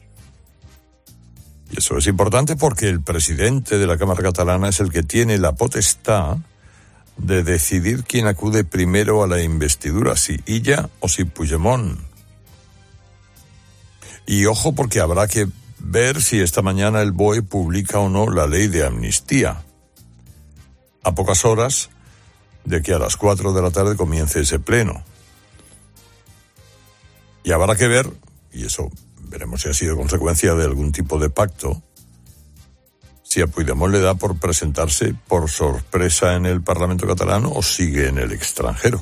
Y eso es importante porque el presidente de la Cámara catalana es el que tiene la potestad de decidir quién acude primero a la investidura, si Illa o si Puigdemont. Y ojo, porque habrá que ver si esta mañana el B O E publica o no la ley de amnistía. A pocas horas de que a las cuatro de la tarde comience ese pleno. Y habrá que ver, y eso veremos si ha sido consecuencia de algún tipo de pacto, si a Puigdemont le da por presentarse por sorpresa en el Parlamento catalán o sigue en el extranjero.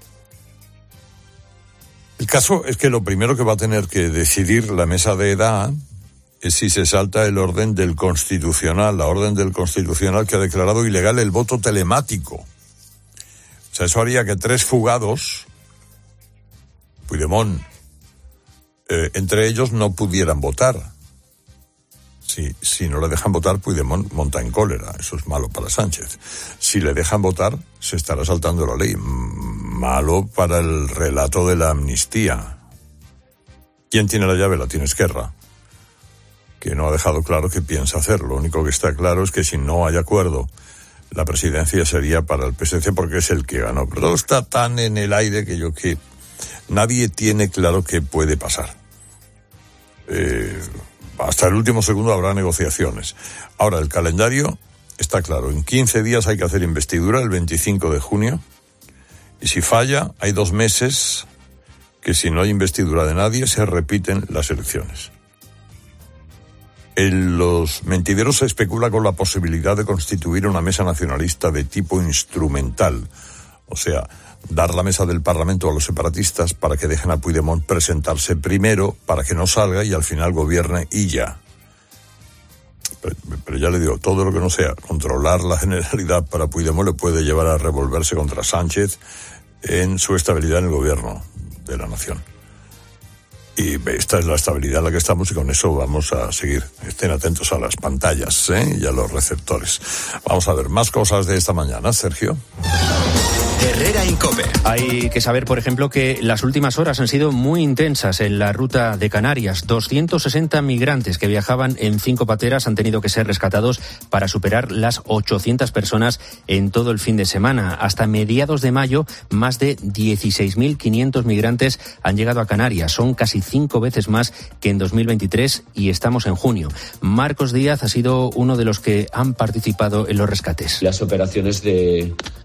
El caso es que lo primero que va a tener que decidir la mesa de edad es si se salta el orden del Constitucional, la orden del Constitucional que ha declarado ilegal el voto telemático. O sea, eso haría que tres fugados, Puigdemont, eh, entre ellos no pudieran votar. Si, si no le dejan votar, Puigdemont monta en cólera. Eso es malo para Sánchez. Si le dejan votar, se estará saltando la ley. Malo para el relato de la amnistía. ¿Quién tiene la llave? La tiene Esquerra, que no ha dejado claro que piensa hacer. Lo único que está claro es que si no hay acuerdo, la presidencia sería para el P S C porque es el que ganó. Pero todo está tan en el aire que yo que nadie tiene claro qué puede pasar. Eh, hasta el último segundo habrá negociaciones. Ahora, el calendario está claro. En quince días hay que hacer investidura, el veinticinco de junio. Y si falla, hay dos meses que si no hay investidura de nadie, se repiten las elecciones. En los mentideros se especula con la posibilidad de constituir una mesa nacionalista de tipo instrumental. O sea, dar la mesa del Parlamento a los separatistas para que dejen a Puigdemont presentarse primero, para que no salga y al final gobierne y ya. Pero, pero ya le digo, todo lo que no sea controlar la Generalidad para Puigdemont le puede llevar a revolverse contra Sánchez en su estabilidad en el gobierno de la nación. Y esta es la estabilidad en la que estamos y con eso vamos a seguir. Estén atentos a las pantallas, ¿eh? Y a los receptores. Vamos a ver más cosas de esta mañana, Sergio. Herrera Incope. Hay que saber, por ejemplo, que las últimas horas han sido muy intensas en la ruta de Canarias. doscientos sesenta migrantes que viajaban en cinco pateras han tenido que ser rescatados para superar las ochocientas personas en todo el fin de semana. Hasta mediados de mayo, más de dieciséis mil quinientos migrantes han llegado a Canarias. Son casi cinco veces más que en dos mil veintitrés y estamos en junio. Marcos Díaz ha sido uno de los que han participado en los rescates. Las operaciones de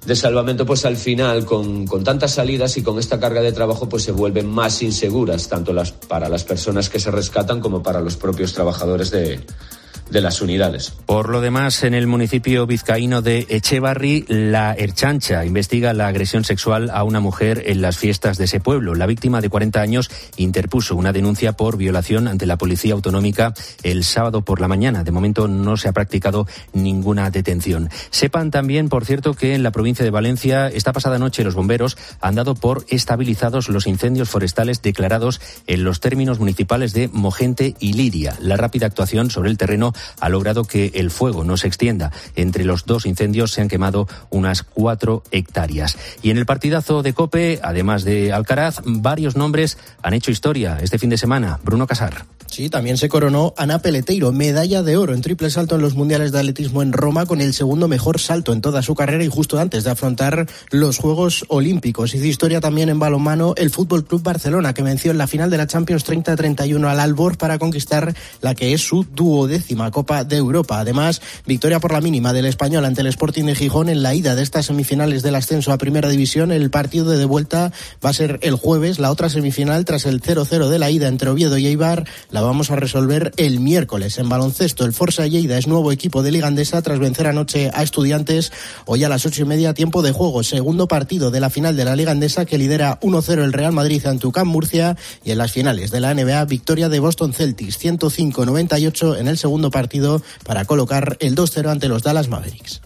de salvamento, pues al final, con, con tantas salidas y con esta carga de trabajo, pues se vuelven más inseguras, tanto las, para las personas que se rescatan como para los propios trabajadores de, de las unidades. Por lo demás, en el municipio vizcaíno de Echevarri, la Ertzaintza investiga la agresión sexual a una mujer en las fiestas de ese pueblo. La víctima, de cuarenta años, interpuso una denuncia por violación ante la Policía Autonómica el sábado por la mañana. De momento no se ha practicado ninguna detención. Sepan también, por cierto, que en la provincia de Valencia, esta pasada noche los bomberos han dado por estabilizados los incendios forestales declarados en los términos municipales de Mogente y Liria. La rápida actuación sobre el terreno ha logrado que el fuego no se extienda. Entre los dos incendios se han quemado unas cuatro hectáreas. Y en el partidazo de COPE, además de Alcaraz, varios nombres han hecho historia este fin de semana. Bruno Casar. Sí, también se coronó Ana Peleteiro, medalla de oro en triple salto en los mundiales de atletismo en Roma, con el segundo mejor salto en toda su carrera y justo antes de afrontar los Juegos Olímpicos. Hizo historia también en balonmano el Fútbol Club Barcelona, que venció en la final de la Champions treinta a treinta y uno al Albor para conquistar la que es su duodécima Copa de Europa. Además, victoria por la mínima del Español ante el Sporting de Gijón en la ida de estas semifinales del ascenso a Primera División. El partido de vuelta va a ser el jueves, la otra semifinal tras el cero cero de la ida entre Oviedo y Eibar la vamos a resolver el miércoles. En baloncesto, el Forza Lleida es nuevo equipo de Liga Endesa tras vencer anoche a Estudiantes. Hoy a las ocho y media, tiempo de juego, segundo partido de la final de la Liga Endesa, que lidera uno cero el Real Madrid ante U C A M Murcia. Y en las finales de la N B A, victoria de Boston Celtics ciento cinco a noventa y ocho en el segundo partido para colocar el dos cero ante los Dallas Mavericks.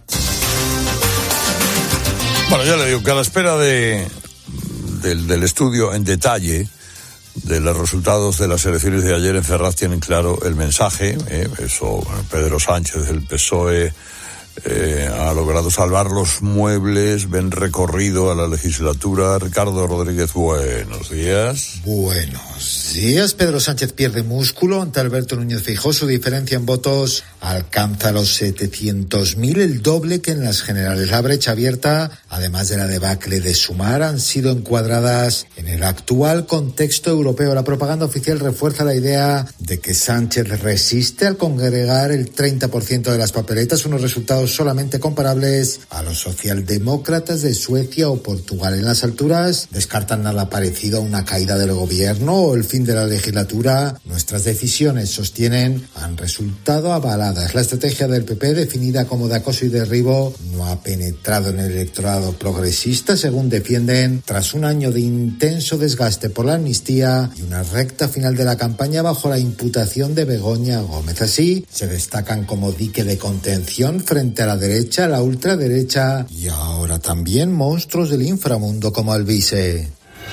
Bueno, ya le digo que a la espera de del, del estudio en detalle de los resultados de las elecciones de ayer en Ferraz, tienen claro el mensaje. Eh, eso, Pedro Sánchez del P S O E eh, ha logrado salvar los muebles, ven recorrido a la legislatura. Ricardo Rodríguez, buenos días. Buenos días. Pedro Sánchez pierde músculo ante Alberto Núñez Feijóo. Su diferencia en votos alcanza los setecientos mil, el doble que en las generales. La brecha abierta, además de la debacle de Sumar, han sido encuadradas en el actual contexto europeo. La propaganda oficial refuerza la idea de que Sánchez resiste al congregar el treinta por ciento de las papeletas, unos resultados solamente comparables a los socialdemócratas de Suecia o Portugal. En las alturas descartan nada parecido a una caída del gobierno o el fin de la legislatura. Nuestras decisiones, sostienen, han resultado avaladas. La estrategia del P P, definida como de acoso y derribo, no ha penetrado en el electorado progresista, según defienden, tras un año de intenso desgaste por la amnistía y una recta final de la campaña bajo la imputación de Begoña Gómez. Así, se destacan como dique de contención frente a la derecha, la ultraderecha y ahora también monstruos del inframundo como Alvise.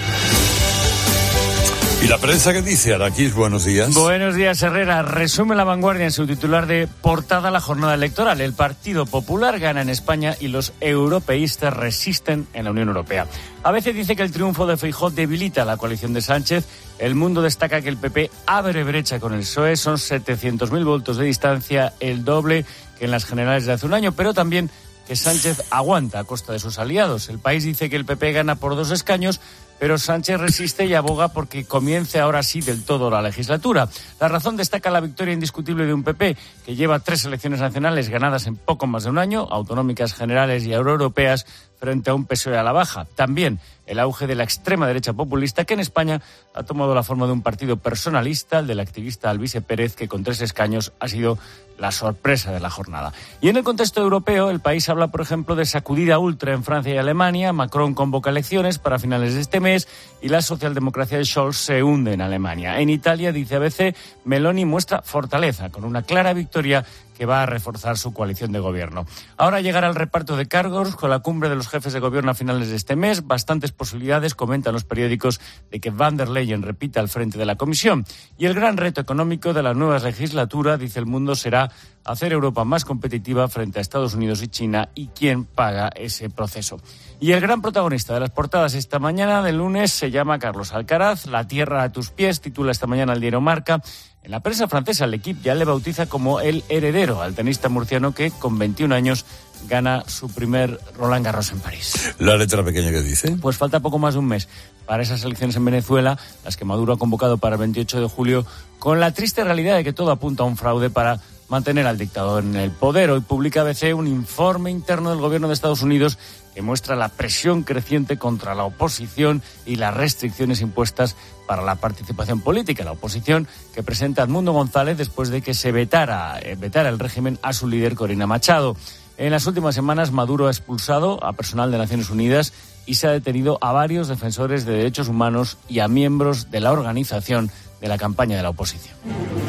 ¿Y la prensa qué dice? Araquis, buenos días. Buenos días, Herrera. Resume La Vanguardia en su titular de portada la jornada electoral. El Partido Popular gana en España y los europeístas resisten en la Unión Europea. A veces dice que el triunfo de Feijóo debilita la coalición de Sánchez. El Mundo destaca que el P P abre brecha con el P S O E. Son setecientos mil votos de distancia, el doble que en las generales de hace un año, pero también que Sánchez aguanta a costa de sus aliados. El País dice que el P P gana por dos escaños, pero Sánchez resiste y aboga porque comience ahora sí del todo la legislatura. La Razón destaca la victoria indiscutible de un P P que lleva tres elecciones nacionales ganadas en poco más de un año, autonómicas, generales y europeas, frente a un P S O E a la baja. También el auge de la extrema derecha populista, que en España ha tomado la forma de un partido personalista, el del activista Alvise Pérez, que con tres escaños ha sido la sorpresa de la jornada. Y en el contexto europeo, el País habla, por ejemplo, de sacudida ultra en Francia y Alemania. Macron convoca elecciones para finales de este mes y la socialdemocracia de Scholz se hunde en Alemania. En Italia, dice A B C, Meloni muestra fortaleza con una clara victoria que va a reforzar su coalición de gobierno. Ahora llegará el reparto de cargos con la cumbre de los jefes de gobierno a finales de este mes. Bastantes posibilidades, comentan los periódicos, de que Van der Leyen repita al frente de la Comisión. Y el gran reto económico de la nueva legislatura, dice El Mundo, será hacer Europa más competitiva frente a Estados Unidos y China, y quién paga ese proceso. Y el gran protagonista de las portadas esta mañana del lunes se llama Carlos Alcaraz. La tierra a tus pies, titula esta mañana el diario Marca. En la prensa francesa, el Equipe ya le bautiza como el heredero al tenista murciano que, con veintiún años, gana su primer Roland Garros en París. ¿La letra pequeña que dice? Pues falta poco más de un mes para esas elecciones en Venezuela, las que Maduro ha convocado para el veintiocho de julio, con la triste realidad de que todo apunta a un fraude para mantener al dictador en el poder. Hoy publica A B C un informe interno del gobierno de Estados Unidos que muestra la presión creciente contra la oposición y las restricciones impuestas para la participación política. La oposición que presenta Edmundo González después de que se vetara, eh, vetara el régimen a su líder, Corina Machado. En las últimas semanas, Maduro ha expulsado a personal de Naciones Unidas y se ha detenido a varios defensores de derechos humanos y a miembros de la organización de la campaña de la oposición.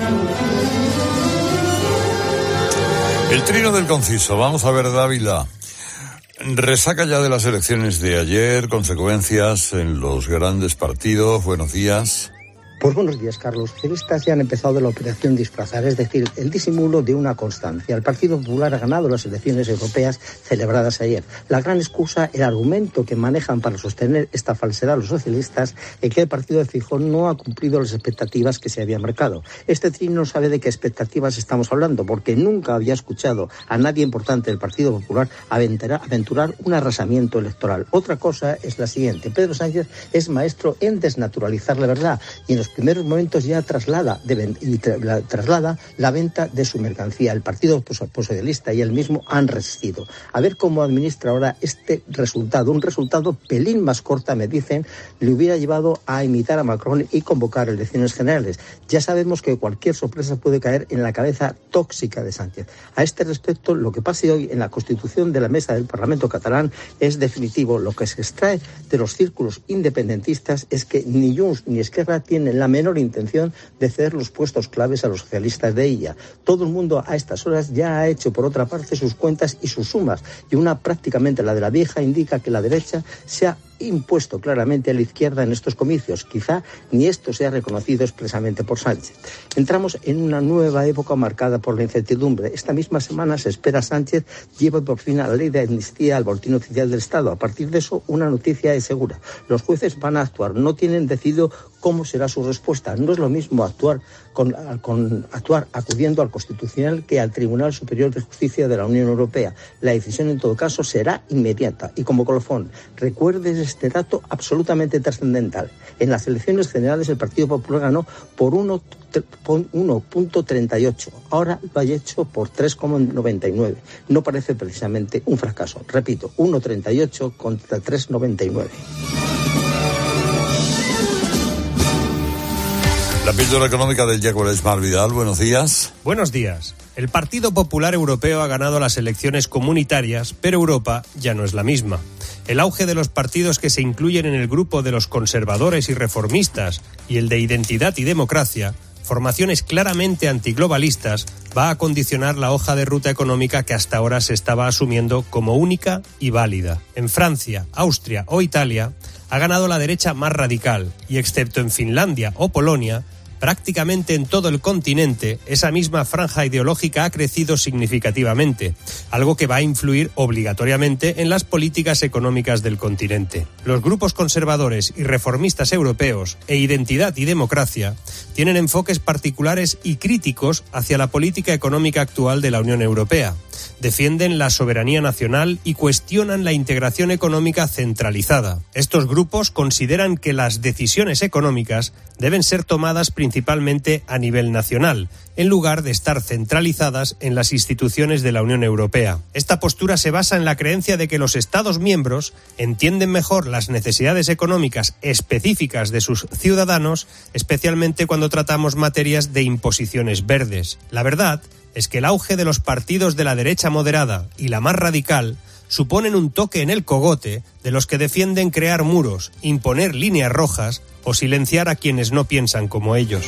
El trino del conciso. Vamos a ver, Dávila. Resaca ya de las elecciones de ayer, consecuencias en los grandes partidos. Buenos días. Pues buenos días, Carlos. Los socialistas ya han empezado la operación disfrazar, es decir, el disimulo de una constancia. El Partido Popular ha ganado las elecciones europeas celebradas ayer. La gran excusa, el argumento que manejan para sostener esta falsedad los socialistas, es que el partido de Feijóo no ha cumplido las expectativas que se había marcado. Este trino no sabe de qué expectativas estamos hablando, porque nunca había escuchado a nadie importante del Partido Popular aventurar, aventurar un arrasamiento electoral. Otra cosa es la siguiente. Pedro Sánchez es maestro en desnaturalizar la verdad y en los primeros momentos ya traslada, de, y tra, la, traslada la venta de su mercancía. El Partido Socialista y él mismo han resistido. A ver cómo administra ahora este resultado. Un resultado pelín más corta, me dicen, le hubiera llevado a imitar a Macron y convocar elecciones generales. Ya sabemos que cualquier sorpresa puede caer en la cabeza tóxica de Sánchez. A este respecto, lo que pase hoy en la constitución de la mesa del Parlamento catalán es definitivo. Lo que se extrae de los círculos independentistas es que ni Junts ni Esquerra tienen la menor intención de ceder los puestos claves a los socialistas de ella. Todo el mundo a estas horas ya ha hecho por otra parte sus cuentas y sus sumas, y una prácticamente la de la vieja indica que la derecha se ha impuesto claramente a la izquierda en estos comicios. Quizá ni esto sea reconocido expresamente por Sánchez. Entramos en una nueva época marcada por la incertidumbre. Esta misma semana se espera Sánchez lleve por fin a la ley de amnistía al boletín oficial del Estado. A partir de eso, una noticia es segura. Los jueces van a actuar. No tienen decidido cómo será su respuesta. No es lo mismo actuar con, con actuar acudiendo al Constitucional que al Tribunal Superior de Justicia de la Unión Europea. La decisión en todo caso será inmediata. Y como colofón, recuerdes este dato absolutamente trascendental. En las elecciones generales el Partido Popular ganó por uno punto treinta y ocho. Ahora lo ha hecho por tres coma noventa y nueve. No parece precisamente un fracaso. Repito, uno punto treinta y ocho contra tres coma noventa y nueve. La píldora económica del Jaguar Esmar Vidal. Buenos días. Buenos días. El Partido Popular Europeo ha ganado las elecciones comunitarias, pero Europa ya no es la misma. El auge de los partidos que se incluyen en el grupo de los conservadores y reformistas y el de Identidad y Democracia, formaciones claramente antiglobalistas, va a condicionar la hoja de ruta económica que hasta ahora se estaba asumiendo como única y válida. En Francia, Austria o Italia ha ganado la derecha más radical y, excepto en Finlandia o Polonia, prácticamente en todo el continente, esa misma franja ideológica ha crecido significativamente, algo que va a influir obligatoriamente en las políticas económicas del continente. Los grupos conservadores y reformistas europeos e Identidad y Democracia tienen enfoques particulares y críticos hacia la política económica actual de la Unión Europea. Defienden la soberanía nacional y cuestionan la integración económica centralizada. Estos grupos consideran que las decisiones económicas deben ser tomadas principalmente a nivel nacional, en lugar de estar centralizadas en las instituciones de la Unión Europea. Esta postura se basa en la creencia de que los Estados miembros entienden mejor las necesidades económicas específicas de sus ciudadanos, especialmente cuando tratamos materias de imposiciones verdes. La verdad es que el auge de los partidos de la derecha moderada y la más radical suponen un toque en el cogote de los que defienden crear muros, imponer líneas rojas o silenciar a quienes no piensan como ellos.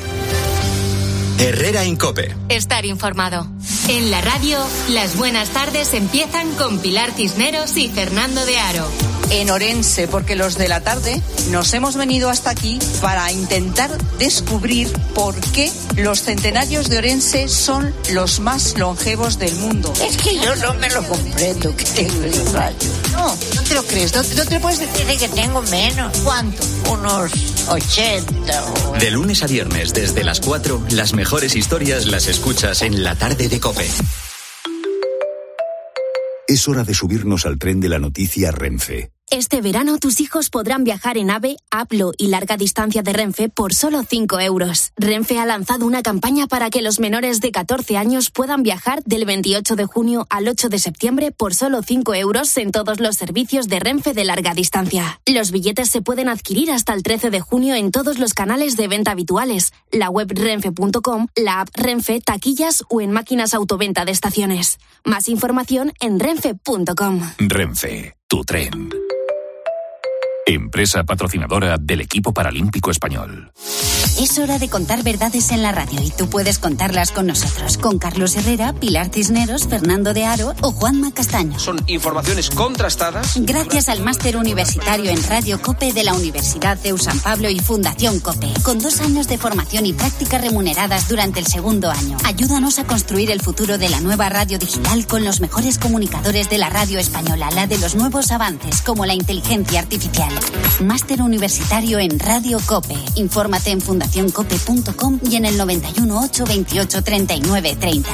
Herrera en COPE. Estar informado. En la radio, las buenas tardes empiezan con Pilar Cisneros y Fernando de Aro. En Orense, porque los de la tarde nos hemos venido hasta aquí para intentar descubrir por qué los centenarios de Orense son los más longevos del mundo. Es que yo no me lo comprendo, que tengo el rayo. No, no te lo crees, no, no te lo puedes decir. Dice que tengo menos. ¿Cuánto? Unos ochenta. O... De lunes a viernes, desde las cuatro, las mejores historias las escuchas en la tarde de COPE. Es hora de subirnos al tren de la noticia Renfe. Este verano tus hijos podrán viajar en AVE, Aplo y larga distancia de Renfe por solo cinco euros. Renfe ha lanzado una campaña para que los menores de catorce años puedan viajar del veintiocho de junio al ocho de septiembre por solo cinco euros en todos los servicios de Renfe de larga distancia. Los billetes se pueden adquirir hasta el trece de junio en todos los canales de venta habituales, la web renfe punto com, la app Renfe, taquillas o en máquinas autoventa de estaciones. Más información en renfe punto com. Renfe, tu tren. Empresa patrocinadora del equipo paralímpico español. Es hora de contar verdades en la radio y tú puedes contarlas con nosotros, con Carlos Herrera, Pilar Cisneros, Fernando de Aro o Juanma Castaño. Son informaciones contrastadas. Gracias al máster universitario en Radio COPE de la Universidad de San Pablo y Fundación COPE, con dos años de formación y prácticas remuneradas durante el segundo año. Ayúdanos a construir el futuro de la nueva radio digital con los mejores comunicadores de la radio española, la de los nuevos avances como la inteligencia artificial. Máster universitario en Radio COPE. Infórmate en fundación cope punto com y en el noventa y uno ocho veintiocho treinta y nueve treinta.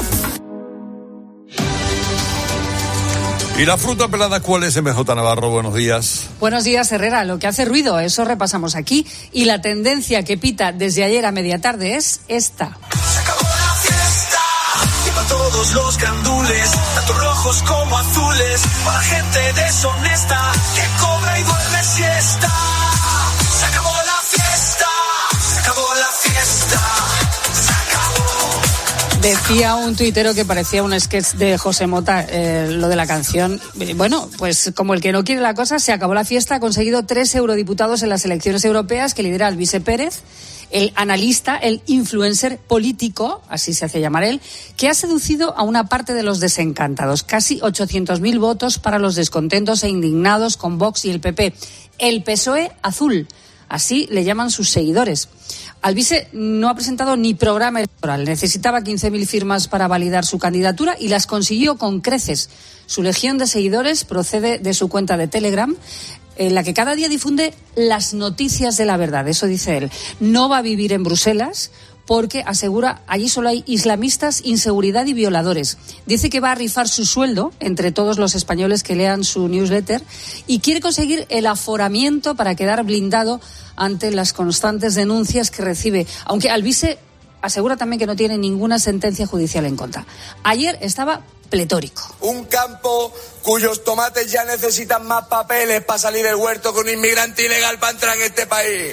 ¿Y la fruta pelada cuál es, M J Navarro? Buenos días. Buenos días, Herrera. Lo que hace ruido, eso repasamos aquí. Y la tendencia que pita desde ayer a media tarde es esta. Se acabó la fiesta y para todos los gandules, tanto rojos como azules, para gente deshonesta que cobra y duerme siesta. Se acabó la fiesta, se acabó la fiesta, se acabó. Decía un tuitero que parecía un sketch de José Mota, eh, lo de la canción. Bueno, pues como el que no quiere la cosa, se acabó la fiesta. Ha conseguido tres eurodiputados en las elecciones europeas que lidera Alvise Pérez, el analista, el influencer político, así se hace llamar él, que ha seducido a una parte de los desencantados. Casi ochocientos mil votos para los descontentos e indignados con Vox y el P P. El P S O E azul, así le llaman sus seguidores. Alvise no ha presentado ni programa electoral. Necesitaba quince mil firmas para validar su candidatura y las consiguió con creces. Su legión de seguidores procede de su cuenta de Telegram, en la que cada día difunde las noticias de la verdad. Eso dice él. No va a vivir en Bruselas porque, asegura, allí solo hay islamistas, inseguridad y violadores. Dice que va a rifar su sueldo entre todos los españoles que lean su newsletter y quiere conseguir el aforamiento para quedar blindado ante las constantes denuncias que recibe. Aunque Alvise asegura también que no tiene ninguna sentencia judicial en contra. Ayer estaba pletórico. Un campo cuyos tomates ya necesitan más papeles para salir del huerto que un inmigrante ilegal para entrar en este país.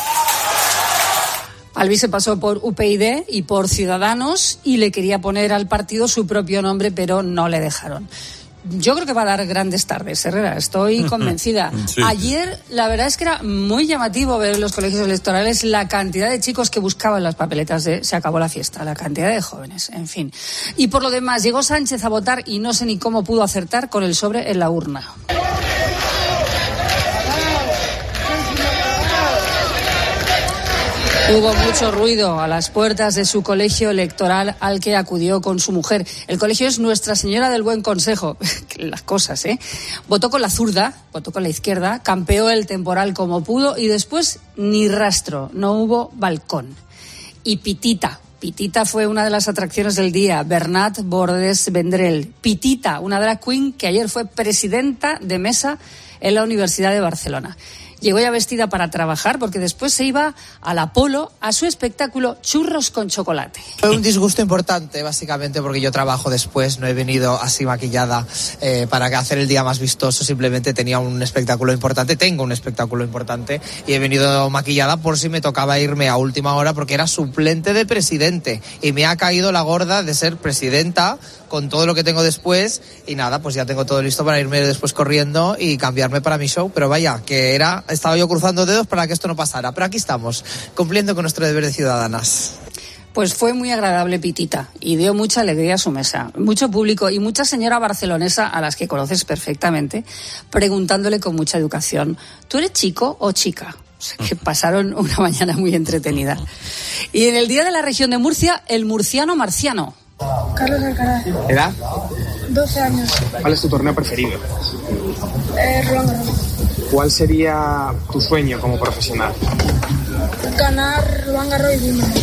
Alvise pasó por U P YD y por Ciudadanos y le quería poner al partido su propio nombre, pero no le dejaron. Yo creo que va a dar grandes tardes, Herrera, estoy convencida. Sí. Ayer, la verdad es que era muy llamativo ver en los colegios electorales la cantidad de chicos que buscaban las papeletas de se acabó la fiesta, la cantidad de jóvenes, en fin. Y por lo demás, llegó Sánchez a votar y no sé ni cómo pudo acertar con el sobre en la urna. Hubo mucho ruido a las puertas de su colegio electoral al que acudió con su mujer. El colegio es Nuestra Señora del Buen Consejo. Las cosas, ¿eh? Votó con la zurda, votó con la izquierda, campeó el temporal como pudo y después ni rastro, no hubo balcón. Y Pitita. Pitita fue una de las atracciones del día. Bernat Bordes Vendrell. Pitita, una drag queen que ayer fue presidenta de mesa en la Universidad de Barcelona. Llegó ya vestida para trabajar porque después se iba al Apolo a su espectáculo Churros con Chocolate. Fue un disgusto importante, básicamente, porque yo trabajo después, no he venido así maquillada eh, para hacer el día más vistoso, simplemente tenía un espectáculo importante, tengo un espectáculo importante y he venido maquillada por si me tocaba irme a última hora porque era suplente de presidente y me ha caído la gorda de ser presidenta con todo lo que tengo después y nada, pues ya tengo todo listo para irme después corriendo y cambiarme para mi show, pero vaya, que era, estaba yo cruzando dedos para que esto no pasara, pero aquí estamos, cumpliendo con nuestro deber de ciudadanas. Pues fue muy agradable Pitita y dio mucha alegría a su mesa, mucho público y mucha señora barcelonesa a las que conoces perfectamente, preguntándole con mucha educación, ¿tú eres chico o chica? O sea, que pasaron una mañana muy entretenida. Y en el Día de la Región de Murcia, el murciano marciano. Carlos Alcaraz. ¿Edad? doce años. ¿Cuál es tu torneo preferido? Eh, Roland Garros. ¿Cuál sería tu sueño como profesional? Ganar Roland Garros y Wimbledon.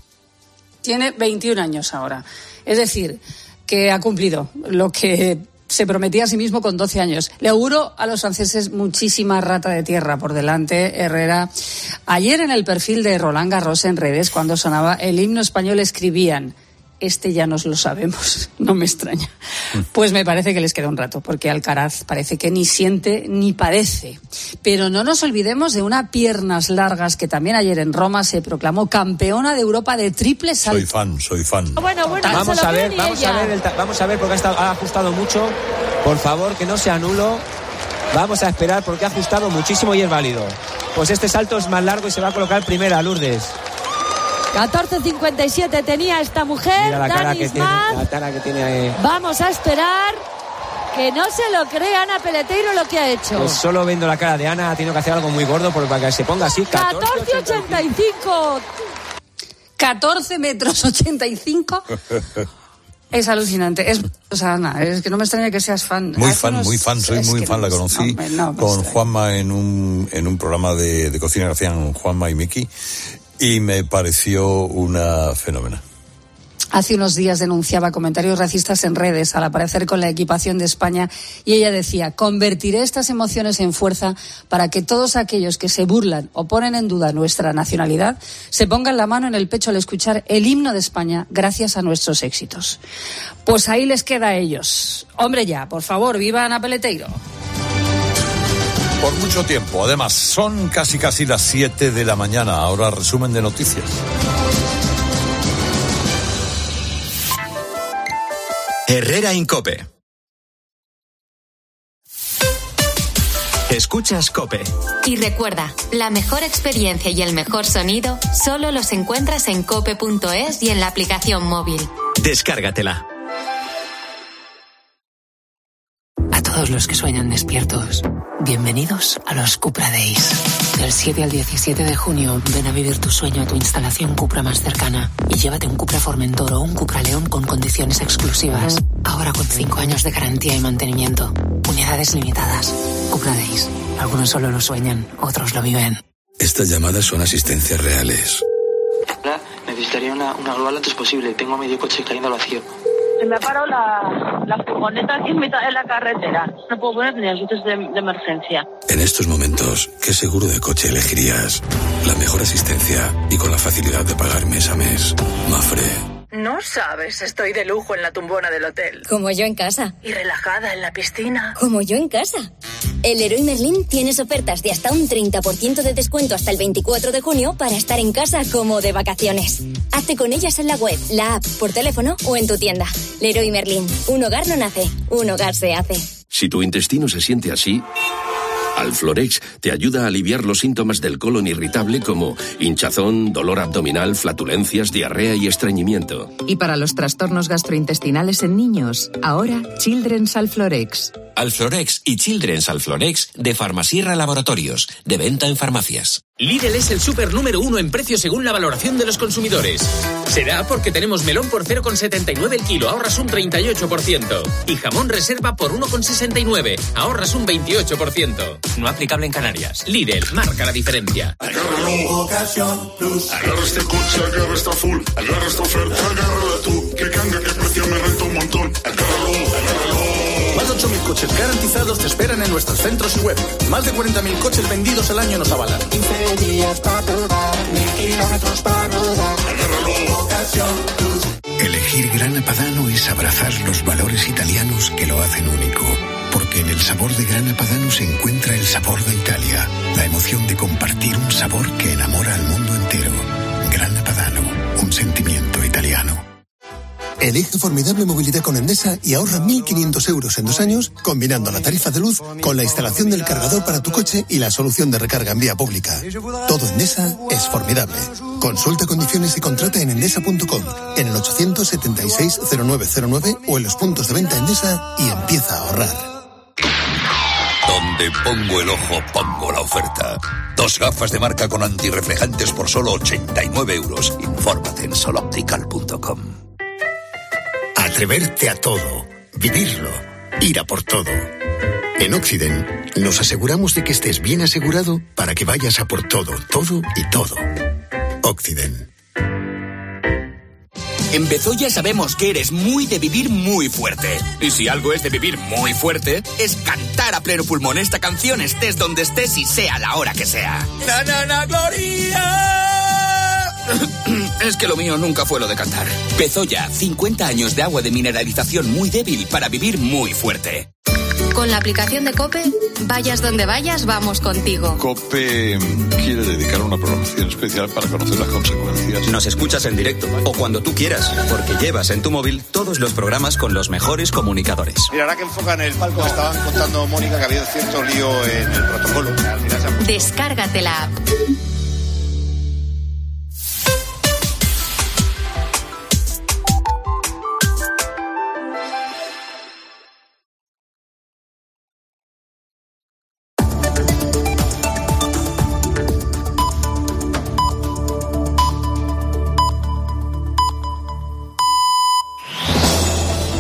Tiene veintiún años ahora. Es decir, que ha cumplido lo que se prometía a sí mismo con doce años. Le auguro a los franceses muchísima rata de tierra por delante, Herrera. Ayer en el perfil de Roland Garros en redes, cuando sonaba el himno español, escribían: este ya nos lo sabemos, no me extraña. Pues me parece que les queda un rato, porque Alcaraz parece que ni siente ni padece. Pero no nos olvidemos de una piernas largas que también ayer en Roma se proclamó campeona de Europa de triple salto. Soy fan, soy fan. Bueno, bueno, vamos a ver, vamos ella. a ver, el, vamos a ver porque ha, estado, ha ajustado mucho. Por favor, que no sea nulo. Vamos a esperar porque ha ajustado muchísimo y es válido. Pues este salto es más largo y se va a colocar primera, Lourdes. catorce cincuenta y siete tenía esta mujer. Mira la cara, Dani que tiene, la cara que tiene ahí. Vamos a esperar que no se lo crea Ana Peleteiro lo que ha hecho. Pues solo viendo la cara de Ana ha tenido que hacer algo muy gordo para que se ponga así. catorce ochenta y cinco. catorce metros ochenta y cinco. Es alucinante. Es, o sea, Ana, es que no me extraña que seas fan. Muy fan, unos... muy fan, soy muy fan. No, la conocí no, no, con Juanma en un, en un programa de, de cocina que hacían Juanma y Miki. Y me pareció una fenómena. Hace unos días denunciaba comentarios racistas en redes al aparecer con la equipación de España y ella decía: convertiré estas emociones en fuerza para que todos aquellos que se burlan o ponen en duda nuestra nacionalidad se pongan la mano en el pecho al escuchar el himno de España gracias a nuestros éxitos. Pues ahí les queda a ellos. Hombre ya, por favor, viva Ana Peleteiro. Por mucho tiempo. Además, son casi casi las siete de la mañana. Ahora resumen de noticias. Herrera Incope. Escuchas COPE. Y recuerda, la mejor experiencia y el mejor sonido solo los encuentras en cope punto es y en la aplicación móvil. Descárgatela. A todos los que sueñan despiertos, bienvenidos a los Cupra Days. Del siete al diecisiete de junio, ven a vivir tu sueño a tu instalación Cupra más cercana y llévate un Cupra Formentor o un Cupra León con condiciones exclusivas. Ahora con cinco años de garantía y mantenimiento. Unidades limitadas. Cupra Days. Algunos solo lo sueñan, otros lo viven. Estas llamadas son asistencias reales. Hola, necesitaría una, una grúa lo antes posible. Tengo medio coche cayendo al vacío. Se me ha parado la, la furgoneta aquí en mitad de la carretera. No puedo poner ni luces de, de emergencia. En estos momentos, ¿qué seguro de coche elegirías? La mejor asistencia y con la facilidad de pagar mes a mes. Mafre. No sabes, estoy de lujo en la tumbona del hotel. Como yo en casa. Y relajada en la piscina. Como yo en casa. El Leroy Merlin tienes ofertas de hasta un treinta por ciento de descuento hasta el veinticuatro de junio para estar en casa como de vacaciones. Hazte con ellas en la web, la app, por teléfono o en tu tienda. Leroy Merlin. Un hogar no nace, un hogar se hace. Si tu intestino se siente así, Alflorex te ayuda a aliviar los síntomas del colon irritable como hinchazón, dolor abdominal, flatulencias, diarrea y estreñimiento. Y para los trastornos gastrointestinales en niños, ahora Children's Alflorex. Alflorex y Children's Alflorex de Farmasierra Laboratorios, de venta en farmacias. Lidl es el súper número uno en precio según la valoración de los consumidores. Será porque tenemos melón por cero coma setenta y nueve el kilo, ahorras un treinta y ocho por ciento. Y jamón reserva por uno coma sesenta y nueve, ahorras un veintiocho por ciento. No aplicable en Canarias. Lidl, marca la diferencia. Agárralo, Ocasión Plus. Agarra este coche, agarra esta full. Agarra esta oferta, agárrala tú. Que canga, que precio me renta un montón. Agárralo, agárralo. Más de ocho mil coches garantizados te esperan en nuestros centros y web. Más de cuarenta mil coches vendidos al año nos avalan. quince días para probar, mil kilómetros para rodar. Agárralo, Ocasión Plus. Elegir Grana Padano es abrazar los valores italianos que lo hacen único. Porque en el sabor de Grana Padano se encuentra el sabor de Italia. La emoción de compartir un sabor que enamora al mundo entero. Grana Padano, un sentimiento italiano. Elige formidable movilidad con Endesa y ahorra mil quinientos euros en dos años, combinando la tarifa de luz con la instalación del cargador para tu coche y la solución de recarga en vía pública. Todo Endesa es formidable. Consulta condiciones y contrata en endesa punto com, en el ochocientos setenta y seis cero nueve cero nueve o en los puntos de venta Endesa y empieza a ahorrar. Donde pongo el ojo, pongo la oferta. Dos gafas de marca con antirreflejantes por solo ochenta y nueve euros. Infórmate en soloptical punto com. Atreverte a todo, vivirlo, ir a por todo. En Occident nos aseguramos de que estés bien asegurado para que vayas a por todo, todo y todo. Occident. En Bezoya sabemos que eres muy de vivir muy fuerte. Y si algo es de vivir muy fuerte, es cantar a pleno pulmón esta canción estés donde estés y sea la hora que sea. ¡Na, na, na, Gloria! Es que lo mío nunca fue lo de cantar. Bezoya, cincuenta años de agua de mineralización muy débil para vivir muy fuerte. Con la aplicación de COPE, vayas donde vayas, vamos contigo. COPE quiere dedicar una programación especial para conocer las consecuencias. Nos escuchas en directo o cuando tú quieras, porque llevas en tu móvil todos los programas con los mejores comunicadores. Mira, ahora que enfocan el palco, estaban contando, Mónica, que ha habido cierto lío en el protocolo. Descárgate la app.